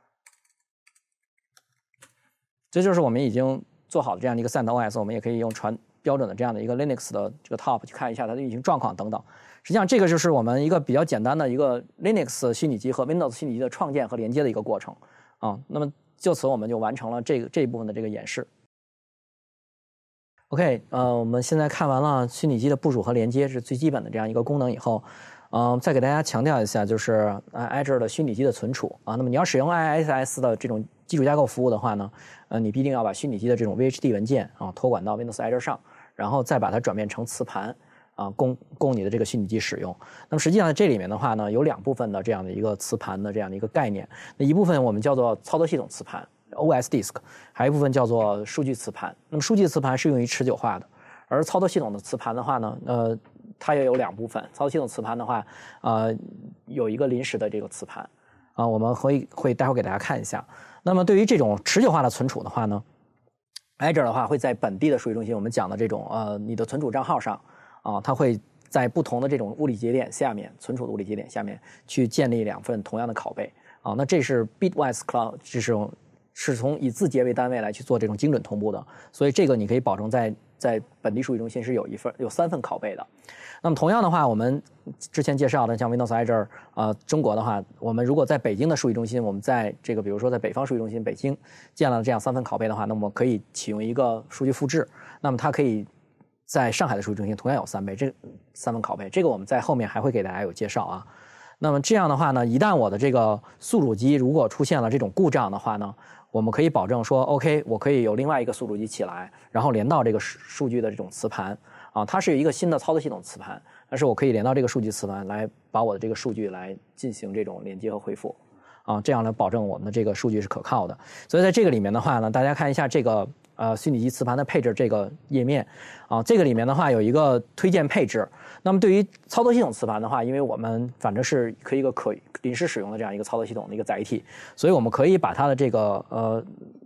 这就是我们已经做好的这样的一个 Send OS， 我们也可以用标准的这样的一个 Linux 的这个 Top 去看一下它的运行状况等等。实际上这个就是我们一个比较简单的一个 Linux 虚拟机和 Windows 虚拟机的创建和连接的一个过程那么就此我们就完成了这一部分的这个演示。OK， 我们现在看完了虚拟机的部署和连接是最基本的这样一个功能以后，再给大家强调一下，就是 Azure 的虚拟机的存储那么你要使用 IIS 的这种基础架构服务的话呢，你必定要把虚拟机的这种 VHD 文件托管到 Windows Azure 上，然后再把它转变成磁盘供你的这个虚拟机使用。那么实际上这里面的话呢，有2部分的这样的一个磁盘的这样的一个概念。那一部分我们叫做操作系统磁盘 OS Disk， 还有一部分叫做数据磁盘。那么数据磁盘是用于持久化的，而操作系统的磁盘的话呢，它也有2部分。操作系统磁盘的话，有一个临时的这个磁盘我们会待会儿给大家看一下。那么对于这种持久化的存储的话呢，Azure 的话会在本地的数据中心，我们讲的这种你的存储账号上它会在不同的这种物理节点下面，存储的物理节点下面去建立2份同样的拷贝那这是 Bitwise Cloud 这种是从以字节为单位来去做这种精准同步的，所以这个你可以保证在本地数据中心是有3份拷贝的。那么同样的话，我们之前介绍的像 Windows Azure 中国的话，我们如果在北京的数据中心，我们在这个比如说在北方数据中心北京建了这样3份拷贝的话，那么可以启用一个数据复制，那么它可以在上海的数据中心同样有3份拷贝，这个我们在后面还会给大家有介绍那么这样的话呢，一旦我的这个宿主机如果出现了这种故障的话呢，我们可以保证说 OK， 我可以有另外一个宿主机起来，然后连到这个数据的这种磁盘它是一个新的操作系统磁盘，但是我可以连到这个数据磁盘来把我的这个数据来进行这种连接和恢复这样来保证我们的这个数据是可靠的。所以在这个里面的话呢，大家看一下这个虚拟机磁盘的配置这个页面这个里面的话有一个推荐配置。那么对于操作系统磁盘的话，因为我们反正是可临时使用的这样一个操作系统的一个载体，所以我们可以把它的这个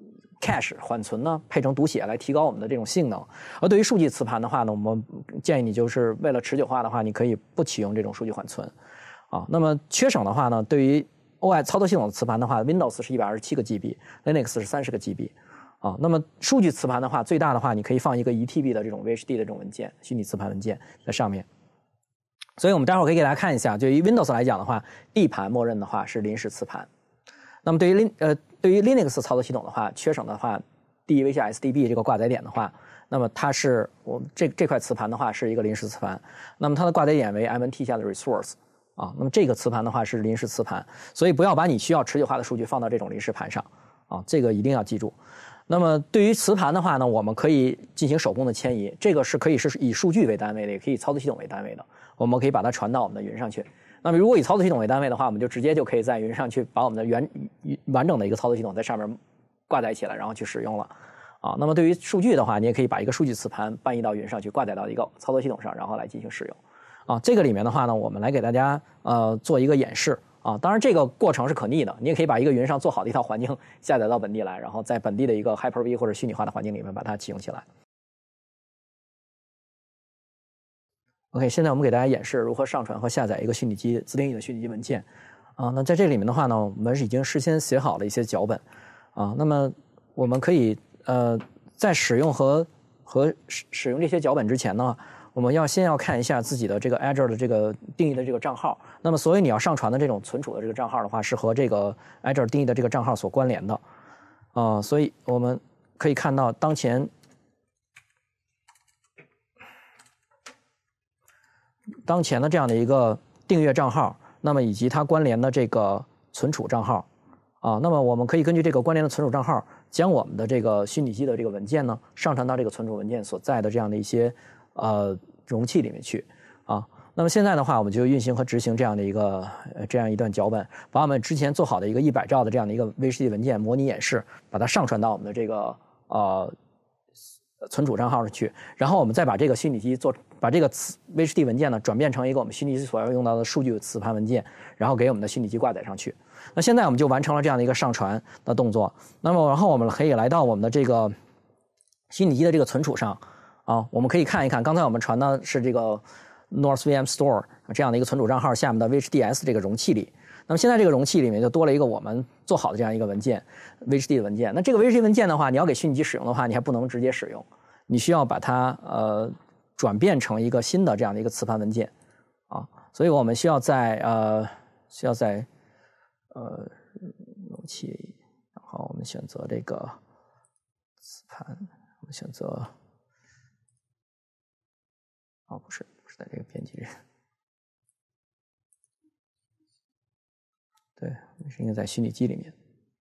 cache 缓存呢配成读写来提高我们的这种性能。而对于数据磁盘的话呢，我们建议你就是为了持久化的话，你可以不启用这种数据缓存那么缺省的话呢，对于 OS 操作系统的磁盘的话 ，Windows 是127个 GB， Linux 是30个 GB那么数据磁盘的话，最大的话你可以放一个1TB 的这种 VHD 的这种文件，虚拟磁盘文件在上面。所以我们待会儿可以给大家看一下，对于 Windows 来讲的话 ，D 盘默认的话是临时磁盘。那么对于 Linux 操作系统的话，缺省的话 ，DEV 下 SDB 这个挂载点的话，那么它是我们这块磁盘的话是一个临时磁盘，那么它的挂载点为 MNT 下的 resource那么这个磁盘的话是临时磁盘，所以不要把你需要持久化的数据放到这种临时盘上这个一定要记住。那么对于磁盘的话呢，我们可以进行手工的迁移，这个是可以是以数据为单位的，也可以操作系统为单位的，我们可以把它传到我们的云上去。那么如果以操作系统为单位的话，我们就直接就可以在云上去把我们的完整的一个操作系统在上面挂载起来，然后去使用了那么对于数据的话，你也可以把一个数据磁盘搬移到云上去，挂载到一个操作系统上，然后来进行使用这个里面的话呢，我们来给大家做一个演示当然这个过程是可逆的，你也可以把一个云上做好的一套环境下载到本地来，然后在本地的一个 Hyper-V 或者虚拟化的环境里面把它启用起来。OK， 现在我们给大家演示如何上传和下载一个虚拟机自定义的虚拟机文件那在这里面的话呢，我们已经事先写好了一些脚本那么我们可以在使用和使用这些脚本之前呢，我们先要看一下自己的这个 Azure 的这个定义的这个账号。那么所以你要上传的这种存储的这个账号的话，是和这个 Azure 定义的这个账号所关联的所以我们可以看到当前的这样的一个订阅账号，那么以及它关联的这个存储账号那么我们可以根据这个关联的存储账号，将我们的这个虚拟机的这个文件呢上传到这个存储文件所在的这样的一些容器里面去那那么现在的话，我们就运行和执行这样的一个这样一段脚本，把我们之前做好的一个100兆的这样的一个 VHD 文件模拟演示，把它上传到我们的这个存储账号上去，然后我们再把这个虚拟机把这个VHD 文件呢转变成一个我们虚拟机所要用到的数据磁盘文件，然后给我们的虚拟机挂载上去。那现在我们就完成了这样的一个上传的动作。那么然后我们可以来到我们的这个虚拟机的这个存储上啊，我们可以看一看，刚才我们传的是这个 NorthVM Store 这样的一个存储账号下面的 VHDS 这个容器里。那么现在这个容器里面就多了一个我们做好的这样一个文件 ，VHD 的文件。那这个 VHD 文件的话，你要给虚拟机使用的话，你还不能直接使用，你需要把它转变成一个新的这样的一个磁盘文件啊。所以我们需要在容器，然后我们选择这个磁盘，我们选择不是在这个编辑。对，是应该在虚拟机里面。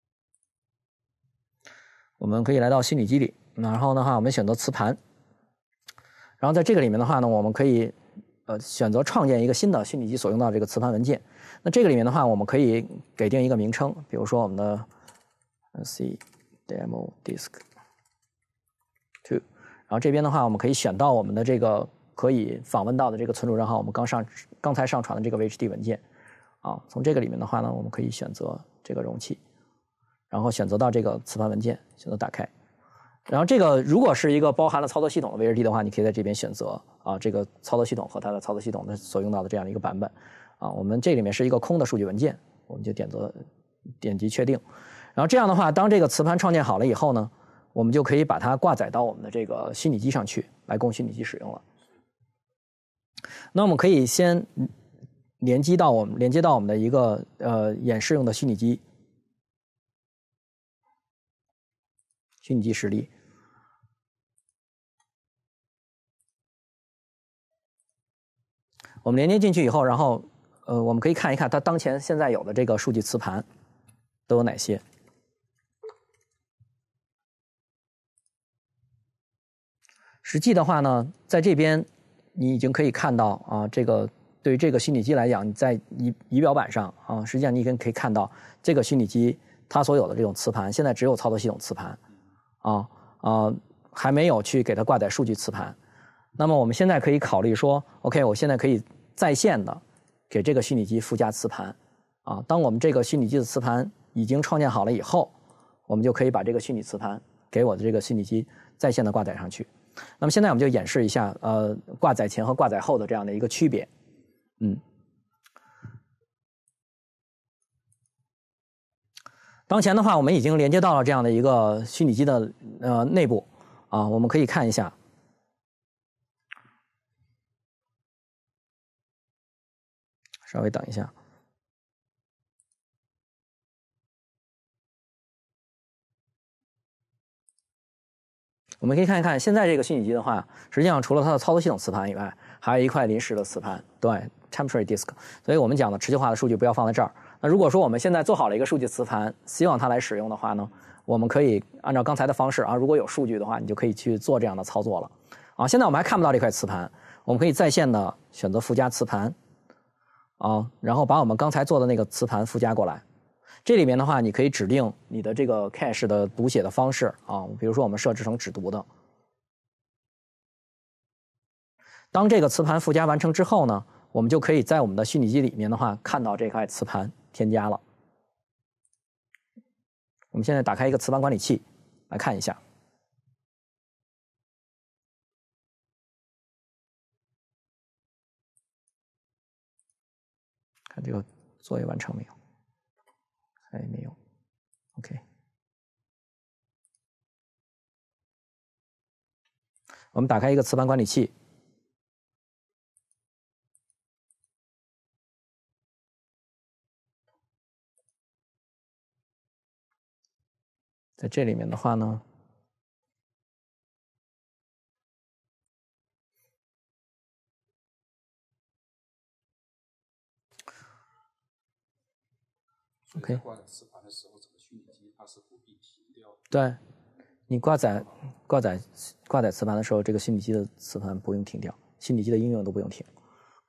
我们可以来到虚拟机里，然后的话，我们选择磁盘，然后在这个里面的话呢，我们可以选择创建一个新的虚拟机所用到这个磁盘文件。那这个里面的话，我们可以给定一个名称，比如说我们的 C Demo Disk 2，然后这边的话，我们可以选到我们的这个可以访问到的这个存储账号，我们刚才上传的这个 VHD 文件。从这个里面的话呢，我们可以选择这个容器，然后选择到这个磁盘文件，选择打开。然后这个如果是一个包含了操作系统的 VHD 的话，你可以在这边选择这个操作系统和它的操作系统的所用到的这样的一个版本。我们这里面是一个空的数据文件，我们就点击确定。然后这样的话，当这个磁盘创建好了以后呢，我们就可以把它挂载到我们的这个虚拟机上去，来供虚拟机使用了。那我们可以先连接到我们的一个演示用的虚拟机实例。我们连接进去以后，然后我们可以看一看它现在有的这个数据磁盘都有哪些。实际的话呢，在这边你已经可以看到这个。对于这个虚拟机来讲，你在仪表板上实际上你已经可以看到这个虚拟机它所有的这种磁盘，现在只有操作系统磁盘，还没有去给它挂载数据磁盘。那么我们现在可以考虑说 ，OK， 我现在可以在线的给这个虚拟机附加磁盘，当我们这个虚拟机的磁盘已经创建好了以后，我们就可以把这个虚拟磁盘给我的这个虚拟机在线的挂载上去。那么现在我们就演示一下挂载前和挂载后的这样的一个区别。当前的话，我们已经连接到了这样的一个虚拟机的内部我们可以看一下。稍微等一下。我们可以看一看，现在这个虚拟机的话，实际上除了它的操作系统磁盘以外，还有一块临时的磁盘，对 ，temporary disk。所以我们讲的持续化的数据不要放在这儿。那如果说我们现在做好了一个数据磁盘，希望它来使用的话呢，我们可以按照刚才的方式如果有数据的话，你就可以去做这样的操作了。现在我们还看不到这块磁盘，我们可以在线的选择附加磁盘然后把我们刚才做的那个磁盘附加过来。这里面的话，你可以指定你的这个 cache 的读写的方式比如说我们设置成只读的。当这个磁盘附加完成之后呢，我们就可以在我们的虚拟机里面的话看到这块磁盘添加了。我们现在打开一个磁盘管理器来看一下。看这个作业完成没有？还没有。OK。我们打开一个磁盘管理器。在这里面的话呢， OK。挂载磁盘的时候，这个虚拟机它是不必停掉的。 对，你挂载磁盘的时候，这个虚拟机的磁盘不用停掉，虚拟机的应用都不用停，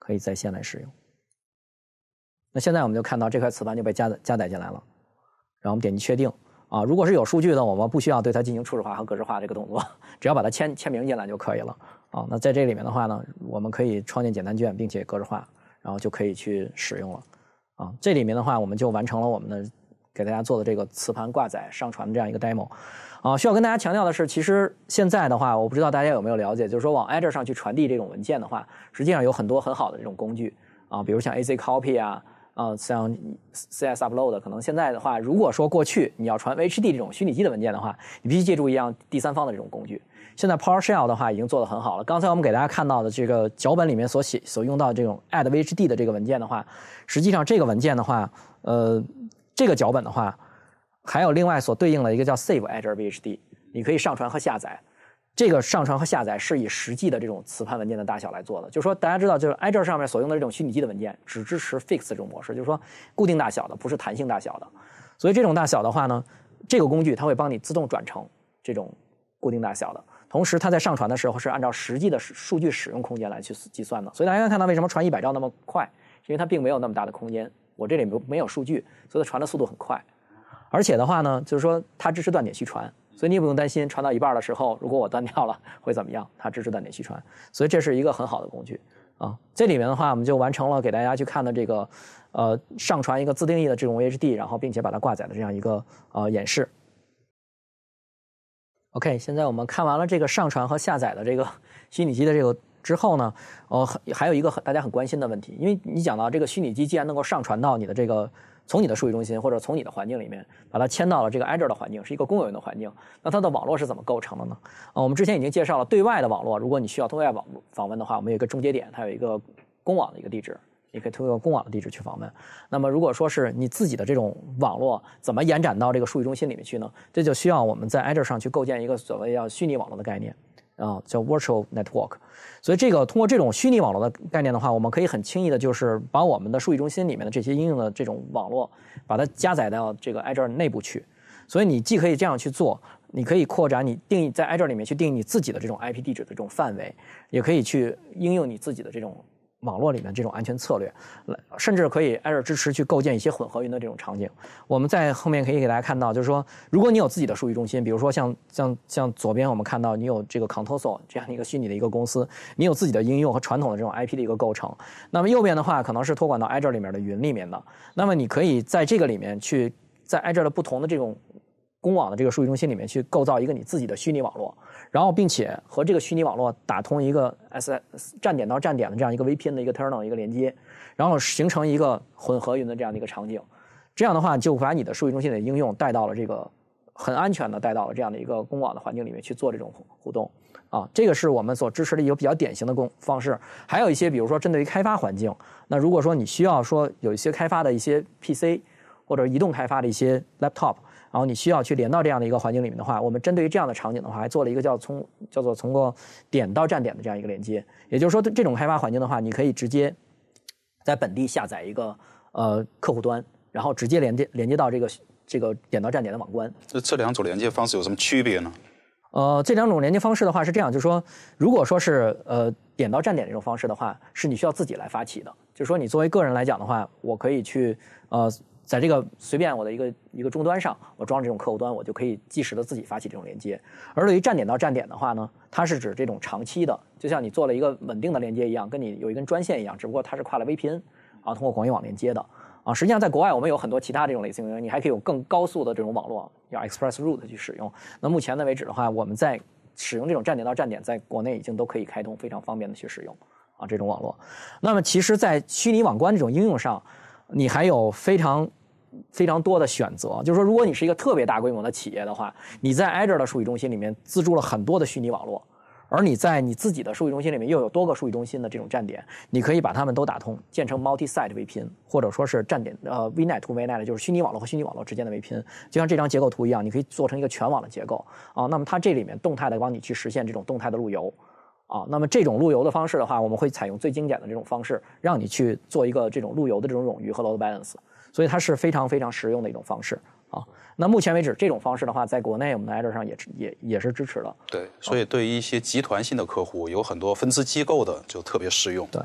可以在线来使用。那现在我们就看到这块磁盘就被加载进来了，然后我们点击确定啊。如果是有数据的，我们不需要对它进行初始化和格式化这个动作，只要把它签名进来就可以了啊。那在这里面的话呢，我们可以创建简单卷，并且格式化，然后就可以去使用了啊。这里面的话，我们就完成了我们的给大家做的这个磁盘挂载上传的这样一个 demo 啊。需要跟大家强调的是，其实现在的话，我不知道大家有没有了解，就是说往 Azure 上去传递这种文件的话，实际上有很多很好的这种工具啊，比如像 AZ Copy 啊。像 CS Upload 可能现在的话，如果说过去你要传 VHD 这种虚拟机的文件的话，你必须借助一样第三方的这种工具。现在 PowerShell 的话已经做得很好了。刚才我们给大家看到的这个脚本里面所用到这种 add VHD 的这个文件的话，实际上这个文件的话，这个脚本的话，还有另外所对应的一个叫 Save Azure VHD， 你可以上传和下载。这个上传和下载是以实际的这种磁盘文件的大小来做的，就是说大家知道，就是 Azure 上面所用的这种虚拟机的文件只支持 fix 这种模式，就是说固定大小的，不是弹性大小的。所以这种大小的话呢，这个工具它会帮你自动转成这种固定大小的，同时它在上传的时候是按照实际的数据使用空间来去计算的。所以大家看到为什么传100兆那么快，因为它并没有那么大的空间，我这里没有数据，所以它传的速度很快。而且的话呢，就是说它支持断点续传。所以你也不用担心传到一半的时候，如果我断掉了会怎么样？它支持断点续传，所以这是一个很好的工具啊。这里面的话，我们就完成了给大家去看的这个上传一个自定义的这种 VHD， 然后并且把它挂载的这样一个演示。OK， 现在我们看完了这个上传和下载的这个虚拟机的这个之后呢，还有一个大家很关心的问题，因为你讲到这个虚拟机既然能够上传到你的这个。从你的数据中心或者从你的环境里面把它迁到了这个 Azure 的环境，是一个公有云的环境，那它的网络是怎么构成的呢？我们之前已经介绍了对外的网络，如果你需要对外访问的话，我们有一个中节点，它有一个公网的一个地址，你可以通过公网的地址去访问。那么如果说是你自己的这种网络怎么延展到这个数据中心里面去呢？这就需要我们在 Azure 上去构建一个所谓叫虚拟网络的概念。叫 virtual network， 所以这个通过这种虚拟网络的概念的话，我们可以很轻易的就是把我们的数据中心里面的这些应用的这种网络，把它加载到这个 Azure 内部去。所以你既可以这样去做，你可以扩展你定义在 Azure 里面去定义你自己的这种 IP 地址的这种范围，也可以去应用你自己的这种网络里面这种安全策略，甚至可以 Azure 支持去构建一些混合云的这种场景。我们在后面可以给大家看到，就是说，如果你有自己的数据中心，比如说像左边我们看到你有这个 Contoso 这样一个虚拟的一个公司，你有自己的应用和传统的这种 IP 的一个构成。那么右边的话可能是托管到 Azure 里面的云里面的，那么你可以在这个里面去在 Azure 的不同的这种公网的这个数据中心里面去构造一个你自己的虚拟网络。然后并且和这个虚拟网络打通一个站点到站点的这样一个 VPN 的一个 tunnel 一个连接，然后形成一个混合云的这样的一个场景。这样的话就把你的数据中心的应用带到了这个很安全的带到了这样的一个公网的环境里面去做这种互动啊。这个是我们所支持的一个比较典型的方式。还有一些比如说针对于开发环境，那如果说你需要说有一些开发的一些 PC 或者移动开发的一些 laptop，然后你需要去连到这样的一个环境里面的话，我们针对于这样的场景的话，还做了一个叫做从个点到站点的这样一个连接。也就是说，这种开发环境的话，你可以直接在本地下载一个客户端，然后直接连接到这个点到站点的网关。 这两种连接方式有什么区别呢？ 这两种连接方式的话是这样，就是说，如果说是点到站点这种方式的话，是你需要自己来发起的。就是说，你作为个人来讲的话，我可以去在这个随便我的一个终端上，我装这种客户端，我就可以即时的自己发起这种连接。而对于站点到站点的话呢，它是指这种长期的，就像你做了一个稳定的连接一样，跟你有一根专线一样，只不过它是跨了 VPN 啊，通过广域网连接的啊。实际上在国外我们有很多其他这种类似应用，你还可以有更高速的这种网络，要 Express Route 去使用。那目前的为止的话，我们在使用这种站点到站点，在国内已经都可以开通，非常方便的去使用啊这种网络。那么其实在虚拟网关这种应用上，你还有非常多的选择，就是说，如果你是一个特别大规模的企业的话，你在 Azure 的数据中心里面自筑了很多的虚拟网络，而你在你自己的数据中心里面又有多个数据中心的这种站点，你可以把它们都打通，建成 multi-site VPN， 或者说是站点VNet to VNet， 就是虚拟网络和虚拟网络之间的 VPN， 就像这张结构图一样，你可以做成一个全网的结构啊。那么它这里面动态的帮你去实现这种动态的路由。啊，那么这种路由的方式的话，我们会采用最精简的这种方式，让你去做一个这种路由的这种冗余和 load balance， 所以它是非常非常实用的一种方式啊。那目前为止，这种方式的话，在国内我们的 Azure 上也是支持的。 对，所以对于一些集团性的客户，有很多分支机构的就特别适用。 对。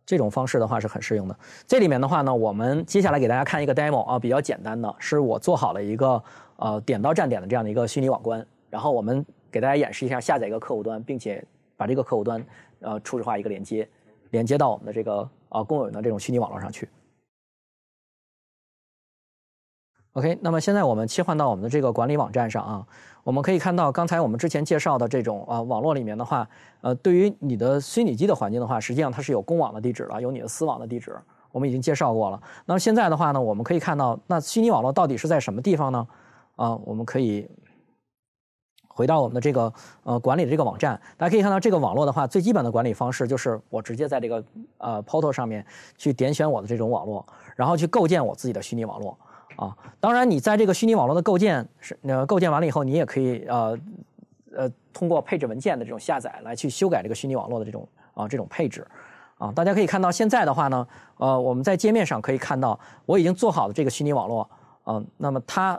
这种方式的话是很适用的。这里面的话呢，我们接下来给大家看一个 demo 啊，比较简单的，是我做好了一个点到站点的这样的一个虚拟网关，然后我们给大家演示一下下载一个客户端，并且把这个客户端初始化一个连接到我们的这个公有云的这种虚拟网络上去。OK， 那么现在我们切换到我们的这个管理网站上啊，我们可以看到刚才我们之前介绍的这种网络里面的话，对于你的虚拟机的环境的话，实际上它是有公网的地址了，有你的私网的地址，我们已经介绍过了。那么现在的话呢，我们可以看到，那虚拟网络到底是在什么地方呢？我们可以回到我们的这个管理的这个网站，大家可以看到这个网络的话，最基本的管理方式就是我直接在这个portal 上面去点选我的这种网络，然后去构建我自己的虚拟网络。当然，你在这个虚拟网络的构建完了以后，你也可以通过配置文件的这种下载来去修改这个虚拟网络的这种配置大家可以看到现在的话呢，我们在界面上可以看到我已经做好的这个虚拟网络那么它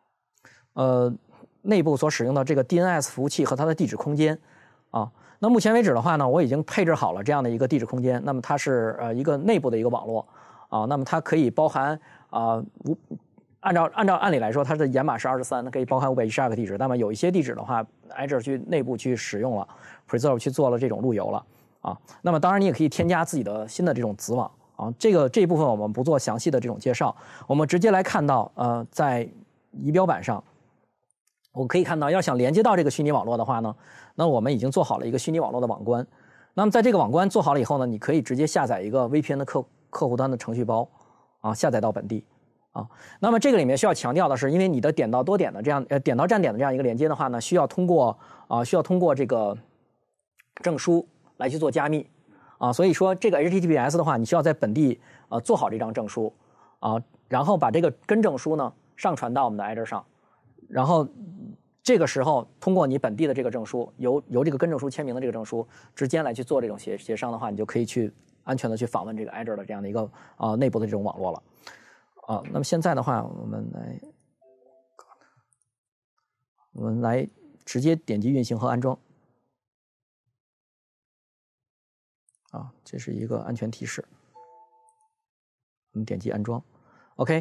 内部所使用的这个 DNS 服务器和它的地址空间那目前为止的话呢，我已经配置好了这样的一个地址空间，那么它是一个内部的一个网络那么它可以包含按理来说，它的延码是23，它可以包含512个地址。那么有一些地址的话 ，Azure 去内部去使用了 Preserve 去做了这种路由了那么当然你也可以添加自己的新的这种子网这一部分我们不做详细的这种介绍，我们直接来看到在仪表板上，我们可以看到要想连接到这个虚拟网络的话呢，那我们已经做好了一个虚拟网络的网关。那么在这个网关做好了以后呢，你可以直接下载一个 VPN 的客户端的程序包下载到本地那么这个里面需要强调的是，因为你的点到多点的这样点到站点的这样一个连接的话呢，需要通过这个证书来去做加密所以说这个 HTTPS 的话，你需要在本地做好这张证书然后把这个根证书呢上传到我们的 Azure 上，然后这个时候通过你本地的这个证书，由这个根证书签名的这个证书之间来去做这种协商的话，你就可以去安全的去访问这个 Azure 的这样的一个内部的这种网络了那么现在的话，我们来直接点击运行和安装这是一个安全提示，我们点击安装 OK。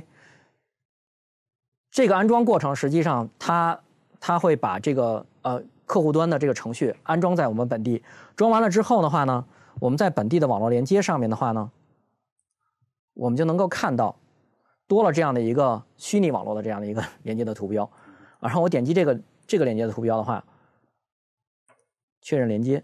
这个安装过程实际上它会把这个客户端的这个程序安装在我们本地，装完了之后的话呢，我们在本地的网络连接上面的话呢，我们就能够看到多了这样的一个虚拟网络的这样的一个连接的图标然后我点击这个连接的图标的话，确认连接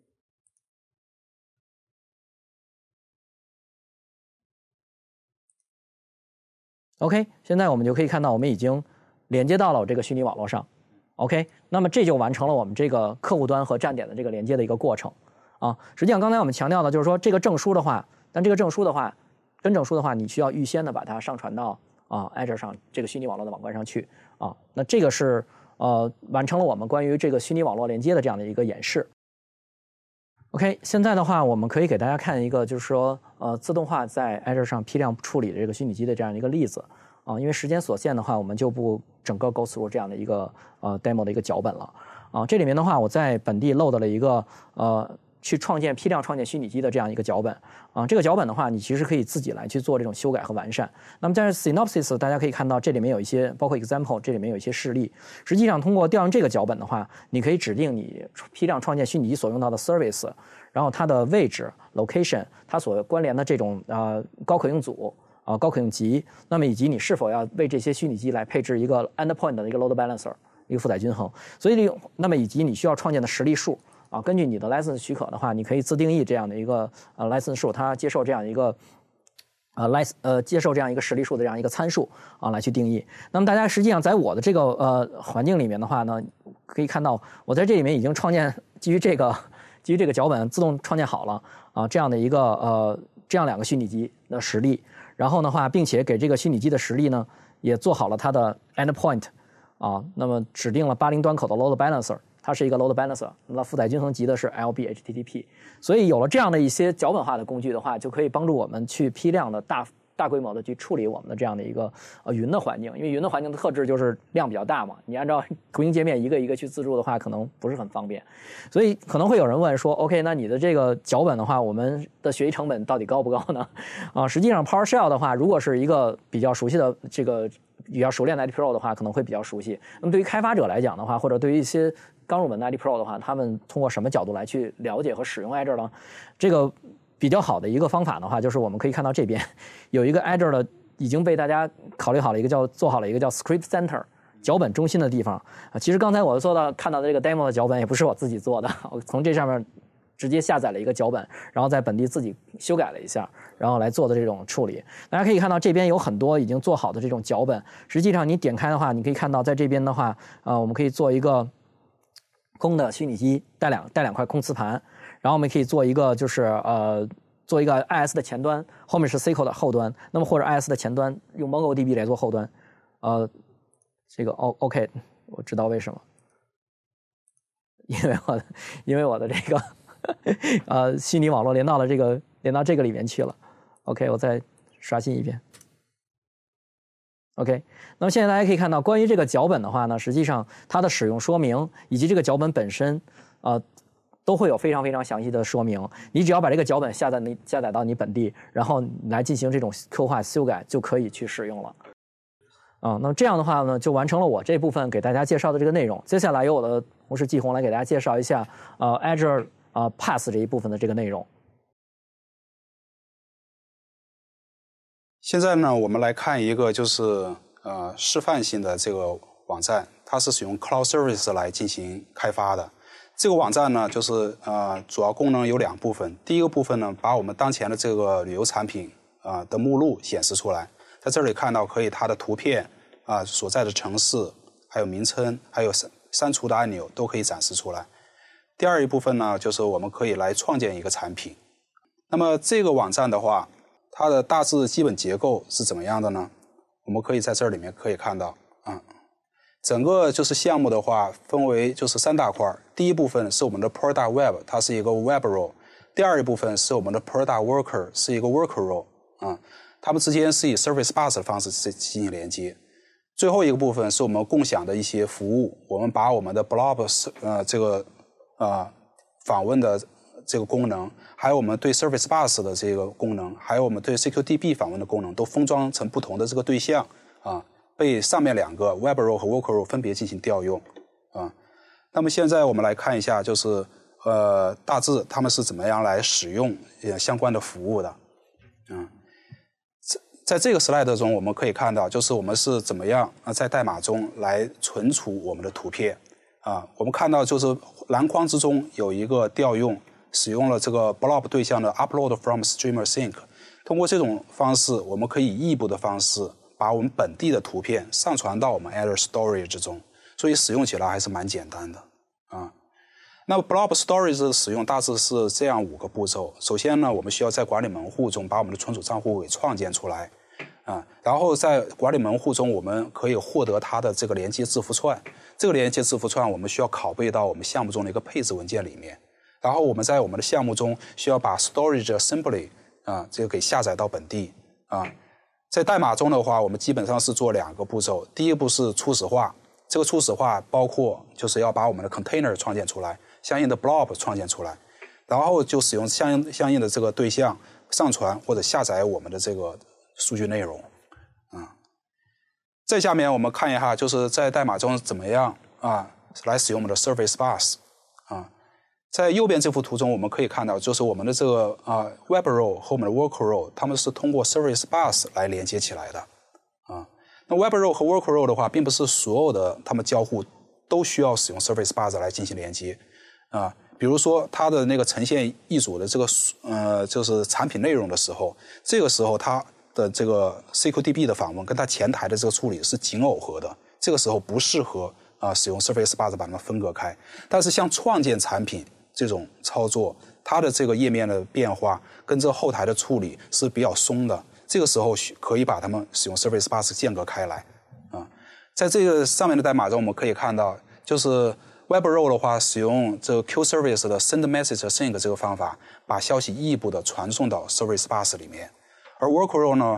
OK， 现在我们就可以看到我们已经连接到了这个虚拟网络上 OK， 那么这就完成了我们这个客户端和站点的这个连接的一个过程实际上刚才我们强调的就是说这个证书的话，但这个证书的话跟证书的话，你需要预先的把它上传到Azure 上这个虚拟网络的网关上去那这个是完成了我们关于这个虚拟网络连接的这样的一个演示。OK， 现在的话我们可以给大家看一个就是说自动化在 Azure 上批量处理的这个虚拟机的这样一个例子因为时间所限的话，我们就不整个 go through 这样的一个demo 的一个脚本了这里面的话，我在本地 load 了一个去批量创建虚拟机的这样一个脚本这个脚本的话，你其实可以自己来去做这种修改和完善。那么在 Synopsys 大家可以看到，这里面有一些包括 example， 这里面有一些示例。实际上通过调用这个脚本的话，你可以指定你批量创建虚拟机所用到的 service， 然后它的位置 location， 它所关联的这种高可用组高可用集，那么以及你是否要为这些虚拟机来配置一个 endpoint 的一个 load balancer， 一个负载均衡。所以那么以及你需要创建的实例数根据你的 license 许可的话，你可以自定义这样的一个license 数，它接受这样一个接受这样一个实例数的这样一个参数来去定义。那么大家实际上在我的这个环境里面的话呢，可以看到我在这里面已经创建基于这个脚本自动创建好了这样的一个这样两个虚拟机的实例，然后的话，并且给这个虚拟机的实例呢也做好了它的 endpoint那么指定了80端口的 load balancer。它是一个 load balancer， 那负载均衡级的是 LB HTTP， 所以有了这样的一些脚本化的工具的话，就可以帮助我们去批量的大规模的去处理我们的这样的一个云的环境，因为云的环境的特质就是量比较大嘛，你按照图形界面一个一个去自助的话，可能不是很方便，所以可能会有人问说 ，OK， 那你的这个脚本的话，我们的学习成本到底高不高呢？实际上 PowerShell 的话，如果是一个比较熟悉的这个比较熟练的 IT Pro 的话，可能会比较熟悉。那么对于开发者来讲的话，或者对于一些刚入门的 IT Pro 的话，他们通过什么角度来去了解和使用 Azure 呢？这个比较好的一个方法的话，就是我们可以看到这边有一个 Azure 的已经被大家考虑好了一个做好了一个叫 Script Center 脚本中心的地方啊。其实刚才我看到的这个 demo 的脚本也不是我自己做的，我从这上面直接下载了一个脚本，然后在本地自己修改了一下，然后来做的这种处理。大家可以看到这边有很多已经做好的这种脚本，实际上你点开的话，你可以看到在这边的话，我们可以做一个空的虚拟机，带两块空磁盘。然后我们可以做一个做一个 IS 的前端，后面是 SQL 的后端，那么或者 IS 的前端用 MongoDB 来做后端，这个OK， 我知道为什么，因为我的这个虚拟网络连到这个里面去了。OK， 我再刷新一遍。OK， 那么现在大家可以看到，关于这个脚本的话呢，实际上它的使用说明以及这个脚本本身，都会有非常非常详细的说明。你只要把这个脚本下载到你本地，然后来进行这种刻画修改，就可以去使用了。那么这样的话呢，就完成了我这部分给大家介绍的这个内容。接下来由我的同事季红来给大家介绍一下Azure Pass 这一部分的这个内容。 现在呢，我们来看一个就是示范性的这个网站，它是使用 Cloud Service 来进行开发的。这个网站呢，就是主要功能有2部分。第一个部分呢，把我们当前的这个旅游产品的目录显示出来，在这里看到可以它的图片所在的城市，还有名称，还有删除的按钮都可以展示出来。第二一部分呢，就是我们可以来创建一个产品。那么这个网站的话，它的大致基本结构是怎么样的呢？我们可以在这里面可以看到整个就是项目的话分为就是3大块。第一部分是我们的 Product Web， 它是一个 Web Role。第二一部分是我们的 Product Worker， 是一个 Worker Role。它们之间是以 Service Bus 的方式进行连接。最后一个部分是我们共享的一些服务，我们把我们的 Blob 这个访问的这个功能，还有我们对 Service Bus 的这个功能，还有我们对 CQDB 访问的功能，都封装成不同的这个对象被上面2个 Web Role 和 Worker Role 分别进行调用那么现在我们来看一下，就是大致他们是怎么样来使用相关的服务的在这个 slide 中我们可以看到，就是我们是怎么样在代码中来存储我们的图片我们看到就是蓝框之中有一个调用，使用了这个 blob 对象的 upload from streamer sync。通过这种方式，我们可以异步的方式把我们本地的图片上传到我们 Azure Storage 之中，所以使用起来还是蛮简单的那么 blob storage 的使用大致是这样5个步骤。首先呢，我们需要在管理门户中把我们的存储账户给创建出来然后在管理门户中我们可以获得它的这个连接字符串，这个连接字符串我们需要拷贝到我们项目中的一个配置文件里面，然后我们在我们的项目中需要把 storage assembly 这个给下载到本地在代码中的话，我们基本上是做2个步骤。第一步是初始化，这个初始化包括就是要把我们的 container 创建出来，相应的 blob 创建出来，然后就使用相应的这个对象上传或者下载我们的这个数据内容再下面我们看一下，就是在代码中怎么样来使用我们的 Service Bus在右边这幅图中我们可以看到，就是我们的这个Web Role 和我们的 Worker Role 它们是通过 Service Bus 来连接起来的那 Web Role 和 Worker Role 的话，并不是所有的它们交互都需要使用 Service Bus 来进行连接比如说它的那个呈现一组的这个就是产品内容的时候，这个时候它的这个 CQDB 的访问跟它前台的这个处理是紧耦合的，这个时候不适合使用 Service Bus 把它们分隔开。但是像创建产品这种操作，它的这个页面的变化跟这后台的处理是比较松的，这个时候可以把它们使用 Service Bus 间隔开来在这个上面的代码中我们可以看到，就是 Web Role 的话，使用这个 Q Service 的 Send Message Sync 这个方法，把消息异步的传送到 Service Bus 里面。而 Worker Role 呢，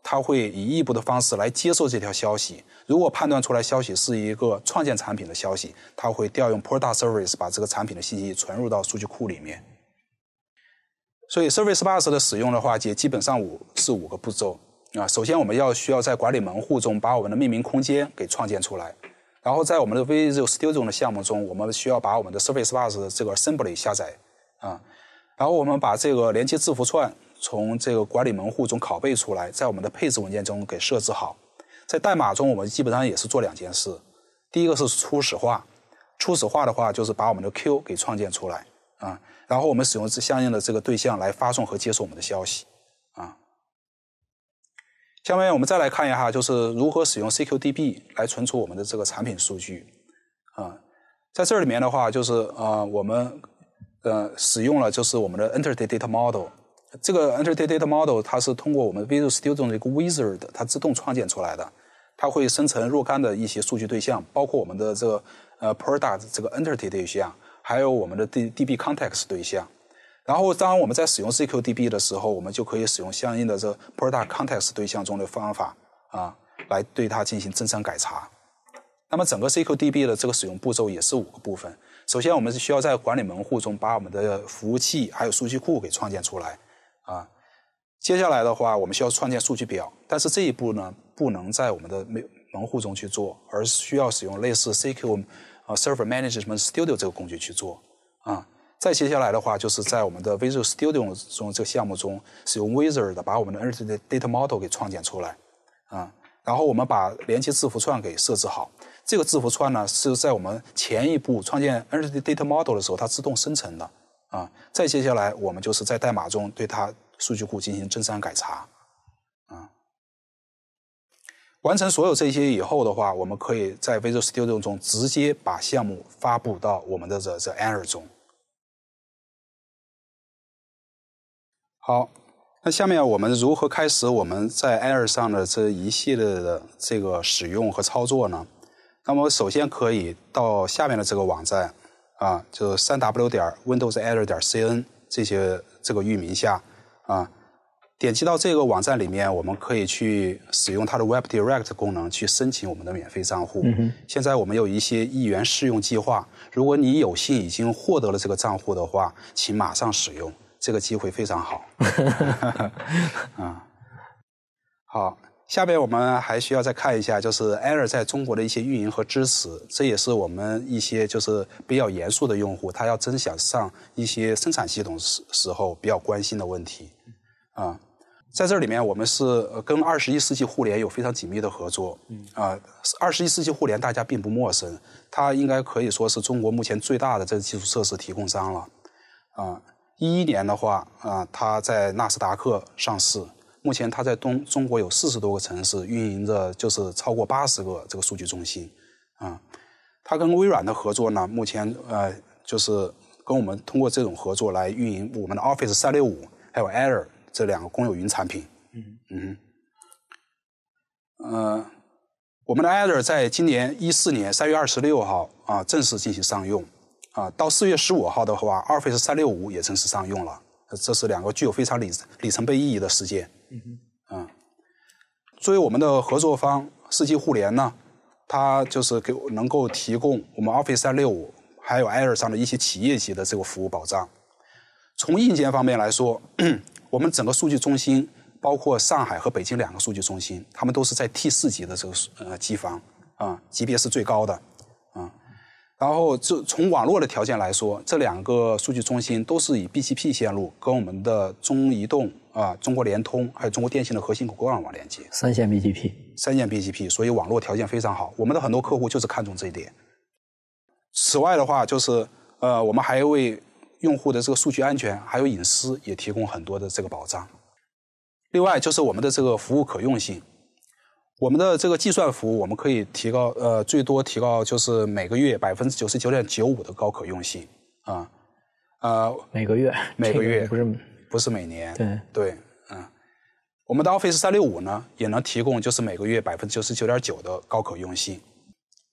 它会以异步的方式来接受这条消息。如果判断出来消息是一个创建产品的消息，它会调用 Product Service 把这个产品的信息存入到数据库里面。所以 Service Bus 的使用的话，也基本上是5个步骤啊。首先我们需要在管理门户中把我们的命名空间给创建出来，然后在我们的 Visual Studio 的项目中，我们需要把我们的 Service Bus 的这个 Assembly 下载啊，然后我们把这个连接字符串从这个管理门户中拷贝出来，在我们的配置文件中给设置好。在代码中，我们基本上也是做2件事。第一个是初始化，初始化的话就是把我们的 Q 给创建出来啊，然后我们使用相应的这个对象来发送和接收我们的消息啊。下面我们再来看一下，就是如何使用 CQDB 来存储我们的这个产品数据啊。在这里面的话，就是我们使用了就是我们的 Entity Data Model。这个 Entity Data Model 它是通过我们 Visual Studio 中的一个 Wizard 它自动创建出来的，它会生成若干的一些数据对象，包括我们的这个Product 这个 Entity 对象，还有我们的 DB Context 对象。然后当我们在使用 CQDB 的时候，我们就可以使用相应的这个 Product Context 对象中的方法啊，来对它进行增删改查。那么整个 CQDB 的这个使用步骤也是5个部分。首先我们是需要在管理门户中把我们的服务器还有数据库给创建出来啊。接下来的话，我们需要创建数据表，但是这一步呢，不能在我们的门户中去做，而是需要使用类似 CQ Server Management Studio 这个工具去做啊。再接下来的话，就是在我们的 Visual Studio 中这个项目中，使用 Wizard 把我们的 Entity Data Model 给创建出来啊。然后我们把连接字符串给设置好。这个字符串呢，是在我们前一步创建 Entity Data Model 的时候，它自动生成的啊。再接下来，我们就是在代码中对它数据库进行增删改查啊。完成所有这些以后的话，我们可以在 Visual Studio 中直接把项目发布到我们的这 Azure 中。好，那下面我们如何开始我们在 Azure 上的这一系列的这个使用和操作呢？那么首先可以到下面的这个网站啊，就是 3w.windowsazure.cn 这个域名下啊，点击到这个网站里面，我们可以去使用它的 Web Direct 功能去申请我们的免费账户。现在我们有一些1元试用计划，如果你有幸已经获得了这个账户的话，请马上使用，这个机会非常好。好。下边我们还需要再看一下，就是 Azure 在中国的一些运营和支持，这也是我们一些就是比较严肃的用户，他要真想上一些生产系统时候比较关心的问题啊。在这里面，我们是跟21世纪互联有非常紧密的合作啊。21世纪互联大家并不陌生，它应该可以说是中国目前最大的这个基础设施提供商了啊。11年的话啊，它在纳斯达克上市。目前它在中国有40多个城市运营着，就是超过80个这个数据中心啊。它跟微软的合作呢，目前就是跟我们通过这种合作来运营我们的 Office 365还有 Azure 这2个公有云产品。我们的 Azure 在今年14年3月26号啊正式进行上用啊，到4月15号的话 ，Office 365也正式上用了。这是2个具有非常里程碑意义的事件。作为我们的合作方，世纪互联呢，它就是能够提供我们 Office 365还有 Azure 上的一些企业级的这个服务保障。从硬件方面来说，我们整个数据中心，包括上海和北京2个数据中心，他们都是在 T4 级的这个机房啊，级别是最高的啊。然后从网络的条件来说，这2个数据中心都是以 BGP 线路跟我们的中移动啊、中国联通还有中国电信的核心国网连接。 3线 BGP， 所以网络条件非常好。我们的很多客户就是看重这一点。此外的话，就是我们还为用户的这个数据安全还有隐私也提供很多的这个保障。另外就是我们的这个服务可用性。我们的这个计算服务，我们可以提高最多提高就是每个月 99.95% 的高可用性啊。 每个月不是每年。 对， 我们的 Office 365呢也能提供就是每个月 99.9% 的高可用性。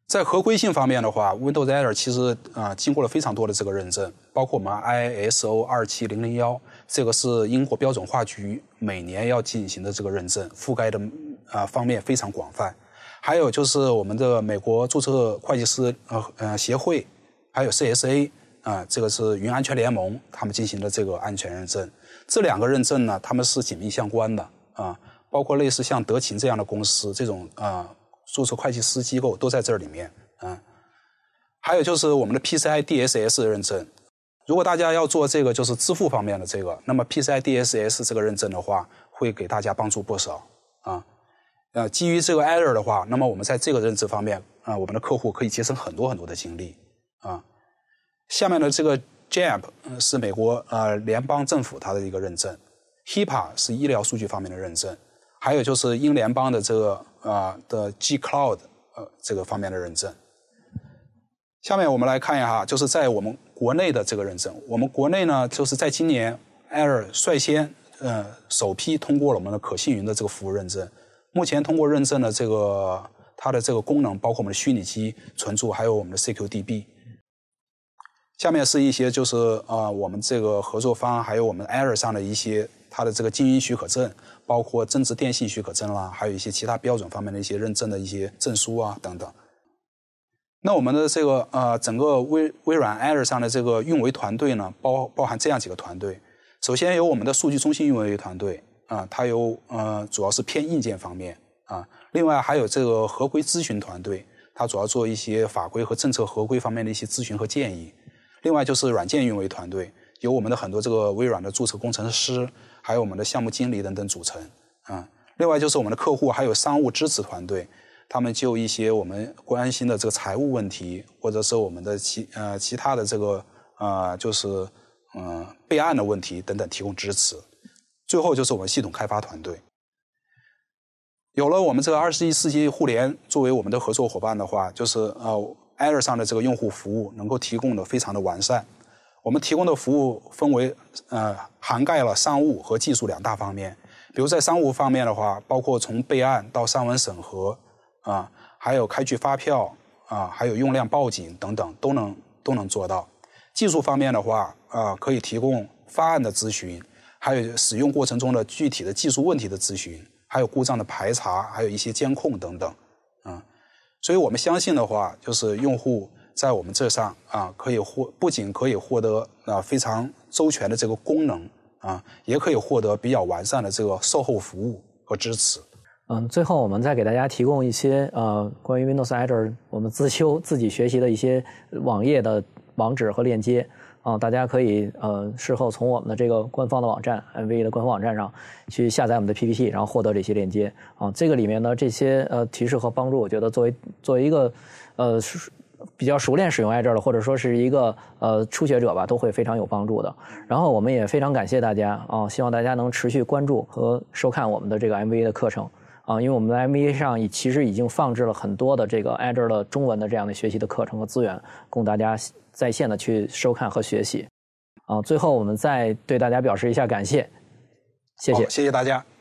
在合规性方面的话 ，Windows Edge 其实经过了非常多的这个认证，包括我们 ISO 27001，这个是英国标准化局每年要进行的这个认证，覆盖的方面非常广泛。还有就是我们的美国注册会计师协会，还有 CSA 这个是云安全联盟，他们进行的这个安全认证。这2个认证呢，他们是紧密相关的包括类似像德勤这样的公司，这种注册会计师机构都在这里面还有就是我们的 PCI DSS 认证。如果大家要做这个就是支付方面的这个，那么 PCI DSS 这个认证的话，会给大家帮助不少基于这个 Edge 的话，那么我们在这个认证方面我们的客户可以节省很多很多的精力下面的这个 JAMP 是美国联邦政府它的一个认证 ，HIPAA 是医疗数据方面的认证，还有就是英联邦的这个的 G Cloud 这个方面的认证。下面我们来看一下，就是在我们国内的这个认证。我们国内呢，就是在今年 Edge 率先首批通过了我们的可信云的这个服务认证。目前通过认证的这个它的这个功能，包括我们的虚拟机存储，还有我们的 CQDB。下面是一些就是我们这个合作方还有我们 Edge 上的一些它的这个经营许可证，包括增值电信许可证啦，还有一些其他标准方面的一些认证的一些证书等等。那我们的这个整个微软 Edge 上的这个运维团队呢，包含这样几个团队。首先有我们的数据中心运维团队它有主要是偏硬件方面另外还有这个合规咨询团队，它主要做一些法规和政策合规方面的一些咨询和建议。另外就是软件运维团队，由我们的很多这个微软的注册工程师，还有我们的项目经理等等组成另外就是我们的客户还有商务支持团队，他们就一些我们关心的这个财务问题，或者是我们的其他的这个就是备案的问题等等提供支持。最后就是我们系统开发团队。有了我们这个21世纪互联作为我们的合作伙伴的话，就是Edge 上的这个用户服务能够提供的非常的完善。我们提供的服务分为涵盖了商务和技术2大方面。比如在商务方面的话，包括从备案到上文审核还有开具发票还有用量报警等等都能做到。技术方面的话可以提供方案的咨询，还有使用过程中的具体的技术问题的咨询，还有故障的排查，还有一些监控等等所以我们相信的话，就是用户在我们这上不仅可以获得非常周全的这个功能也可以获得比较完善的这个售后服务和支持。 最后我们再给大家提供一些关于 Windows Edge 我们自修自己学习的一些网页的网址和链接大家可以事后从我们的这个官方的网站 MVE 的官方网站上去下载我们的 PPT， 然后获得这些链接这个里面呢这些提示和帮助，我觉得作为一个比较熟练使用 Edge 的，或者说是一个初学者吧，都会非常有帮助的。然后我们也非常感谢大家希望大家能持续关注和收看我们的这个 MVE 的课程因为我们的 MVE 上其实已经放置了很多的这个 Edge 的中文的这样的学习的课程和资源，供大家在线的去收看和学习最后我们再对大家表示一下感谢，谢谢， 谢谢大家。